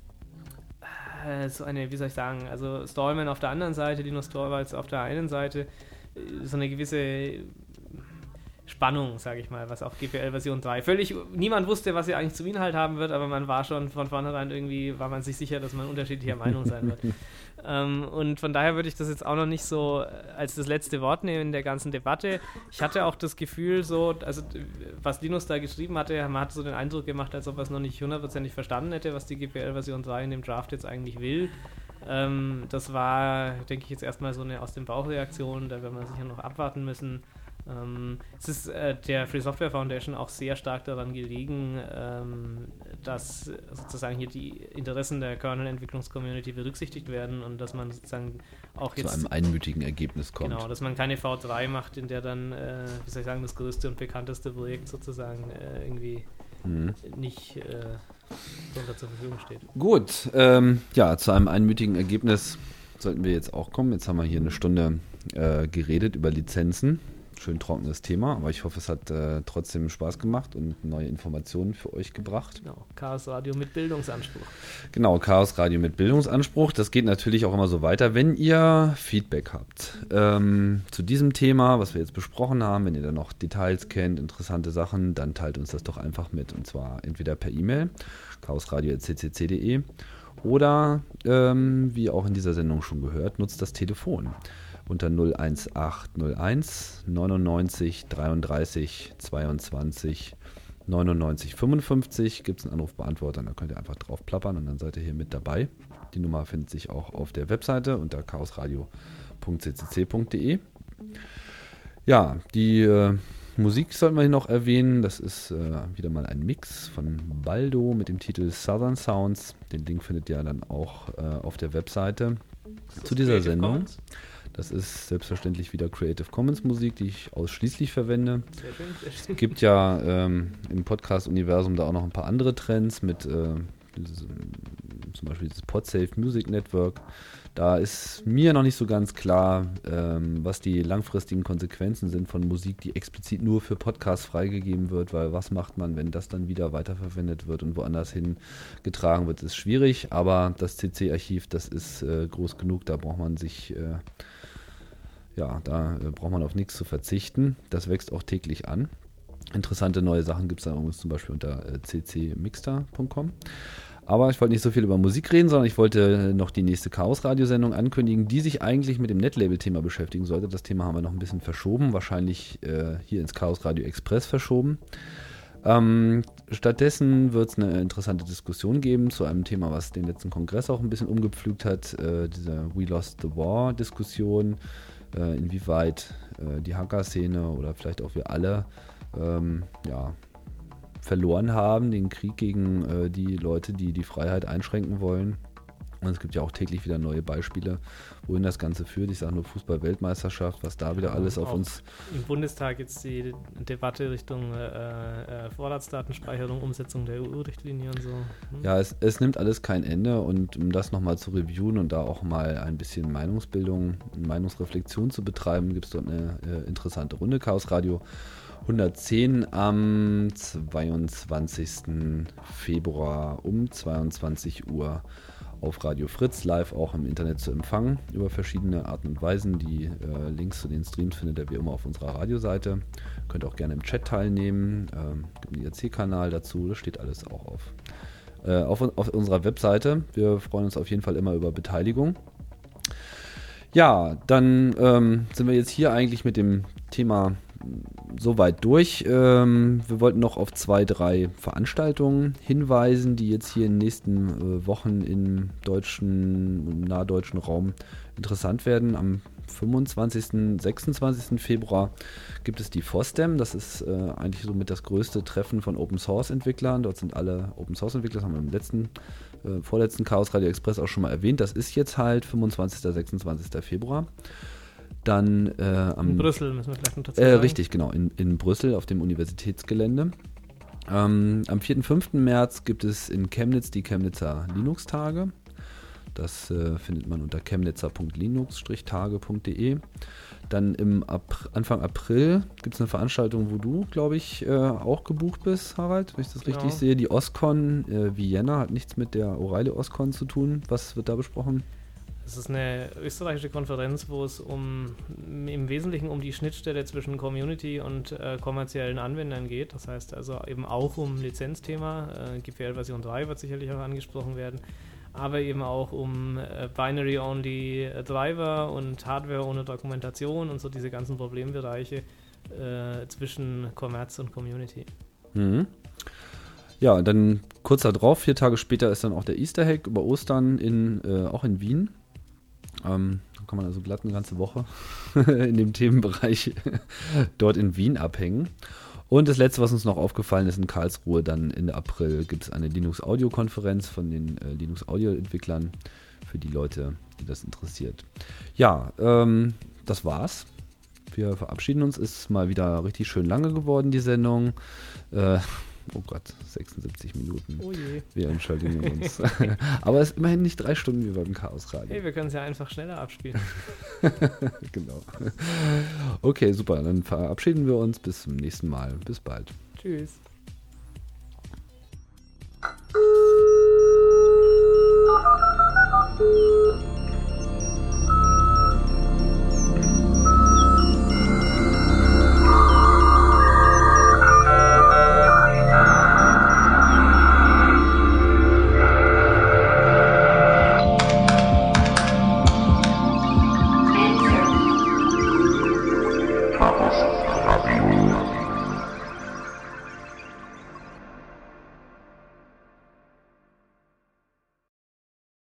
so eine, wie soll ich sagen, also Stallman auf der anderen Seite, Linus Torvalds auf der einen Seite, so eine gewisse Spannung, sage ich mal, was auf GPL Version 3. Niemand wusste, was sie eigentlich zum Inhalt haben wird, aber man war schon von vornherein war man sich sicher, dass man unterschiedlicher Meinung sein wird. Und von daher würde ich das jetzt auch noch nicht so als das letzte Wort nehmen in der ganzen Debatte. Ich hatte auch das Gefühl was Linus da geschrieben hatte, man hat so den Eindruck gemacht, als ob er es noch nicht hundertprozentig verstanden hätte, was die GPL Version 3 in dem Draft jetzt eigentlich will. Das war, denke ich, jetzt erstmal so eine aus dem Bauch-Reaktion, da werden wir sicher noch abwarten müssen. Es ist der Free Software Foundation auch sehr stark daran gelegen, dass sozusagen hier die Interessen der Kernel-Entwicklungs-Community berücksichtigt werden und dass man sozusagen auch jetzt zu einem einmütigen Ergebnis kommt. Genau, dass man keine V3 macht, in der dann, das größte und bekannteste Projekt sozusagen irgendwie nicht zur Verfügung steht. Gut, zu einem einmütigen Ergebnis sollten wir jetzt auch kommen. Jetzt haben wir hier eine Stunde geredet über Lizenzen. Schön trockenes Thema, aber ich hoffe, es hat trotzdem Spaß gemacht und neue Informationen für euch gebracht. Genau, Chaos Radio mit Bildungsanspruch. Genau, Chaos Radio mit Bildungsanspruch. Das geht natürlich auch immer so weiter. Wenn ihr Feedback habt zu diesem Thema, was wir jetzt besprochen haben, wenn ihr da noch Details kennt, interessante Sachen, dann teilt uns das doch einfach mit. Und zwar entweder per E-Mail, chaosradio@ccc.de, oder, wie auch in dieser Sendung schon gehört, nutzt das Telefon. Unter 01801 99 33 22 99 55 gibt es einen Anrufbeantworter, da könnt ihr einfach drauf plappern und dann seid ihr hier mit dabei. Die Nummer findet sich auch auf der Webseite unter chaosradio.ccc.de. Ja, die Musik sollten wir hier noch erwähnen. Das ist wieder mal ein Mix von Baldo mit dem Titel Southern Sounds. Den Link findet ihr dann auch auf der Webseite zu dieser Sendung. Das ist selbstverständlich wieder Creative Commons Musik, die ich ausschließlich verwende. Sehr schön, sehr schön. Es gibt ja im Podcast-Universum da auch noch ein paar andere Trends mit zum Beispiel dieses Podsafe Music Network. Da ist mir noch nicht so ganz klar, was die langfristigen Konsequenzen sind von Musik, die explizit nur für Podcasts freigegeben wird, weil was macht man, wenn das dann wieder weiterverwendet wird und woanders hin getragen wird, ist schwierig, aber das CC-Archiv, das ist groß genug, da braucht man sich braucht man auf nichts zu verzichten. Das wächst auch täglich an. Interessante neue Sachen gibt es da übrigens zum Beispiel unter ccmixter.com. Aber ich wollte nicht so viel über Musik reden, sondern ich wollte noch die nächste Chaos-Radio-Sendung ankündigen, die sich eigentlich mit dem Netlabel-Thema beschäftigen sollte. Das Thema haben wir noch ein bisschen verschoben, wahrscheinlich hier ins Chaos Radio Express verschoben. Stattdessen wird es eine interessante Diskussion geben zu einem Thema, was den letzten Kongress auch ein bisschen umgepflügt hat, diese We Lost the War-Diskussion, inwieweit die Hacker-Szene oder vielleicht auch wir alle verloren haben, den Krieg gegen die Leute, die die Freiheit einschränken wollen. Und es gibt ja auch täglich wieder neue Beispiele, wohin das Ganze führt. Ich sage nur Fußball-Weltmeisterschaft, was da wieder alles auf uns... Im Bundestag jetzt die Debatte Richtung Vorratsdatenspeicherung, Umsetzung der EU-Richtlinie und so. Ja, es nimmt alles kein Ende, und um das nochmal zu reviewen und da auch mal ein bisschen Meinungsbildung, Meinungsreflexion zu betreiben, gibt es dort eine interessante Runde. Chaos Radio 110 am 22. Februar um 22 Uhr auf Radio Fritz, live auch im Internet zu empfangen, über verschiedene Arten und Weisen. Die Links zu den Streams findet ihr wie immer auf unserer Radioseite. Könnt auch gerne im Chat teilnehmen. Gibt einen IRC-Kanal dazu, das steht alles auch auf unserer Webseite. Wir freuen uns auf jeden Fall immer über Beteiligung. Ja, dann sind wir jetzt hier eigentlich mit dem Thema soweit durch. Wir wollten noch auf 2, 3 Veranstaltungen hinweisen, die jetzt hier in den nächsten Wochen im nahdeutschen Raum interessant werden. Am 25., 26. Februar gibt es die FOSDEM. Das ist eigentlich somit das größte Treffen von Open-Source-Entwicklern. Dort sind alle Open-Source-Entwickler, das haben wir im vorletzten Chaos Radio Express auch schon mal erwähnt. Das ist jetzt halt 25., 26. Februar. Dann in Brüssel müssen wir vielleicht noch dazu sagen. Richtig, genau, in Brüssel auf dem Universitätsgelände. Am 4. 5. März gibt es in Chemnitz die Chemnitzer Linux-Tage. Das findet man unter chemnitzer.linux-tage.de. Dann Anfang April gibt es eine Veranstaltung, wo du, glaube ich, auch gebucht bist, Harald, wenn ich das richtig sehe. Die OSCON Vienna hat nichts mit der O'Reilly OSCON zu tun. Was wird da besprochen? Das ist eine österreichische Konferenz, wo es im Wesentlichen um die Schnittstelle zwischen Community und kommerziellen Anwendern geht. Das heißt also eben auch um Lizenzthema. GPL Version 3 wird sicherlich auch angesprochen werden. Aber eben auch um Binary-Only Driver und Hardware ohne Dokumentation und so diese ganzen Problembereiche zwischen Kommerz und Community. Mhm. Ja, dann kurz darauf, 4 Tage später, ist dann auch der Easter Hack über Ostern auch in Wien. Da kann man also glatt eine ganze Woche in dem Themenbereich dort in Wien abhängen. Und das Letzte, was uns noch aufgefallen ist, in Karlsruhe, dann Ende April gibt es eine Linux-Audio-Konferenz von den Linux-Audio-Entwicklern für die Leute, die das interessiert. Ja, das war's. Wir verabschieden uns. Ist mal wieder richtig schön lange geworden, die Sendung. Oh Gott, 76 Minuten. Oh je. Wir entschuldigen uns. Aber es ist immerhin nicht 3 Stunden wie beim Chaos Radio. Hey, wir können es ja einfach schneller abspielen. Genau. Okay, super. Dann verabschieden wir uns. Bis zum nächsten Mal. Bis bald. Tschüss. Chaos Radio.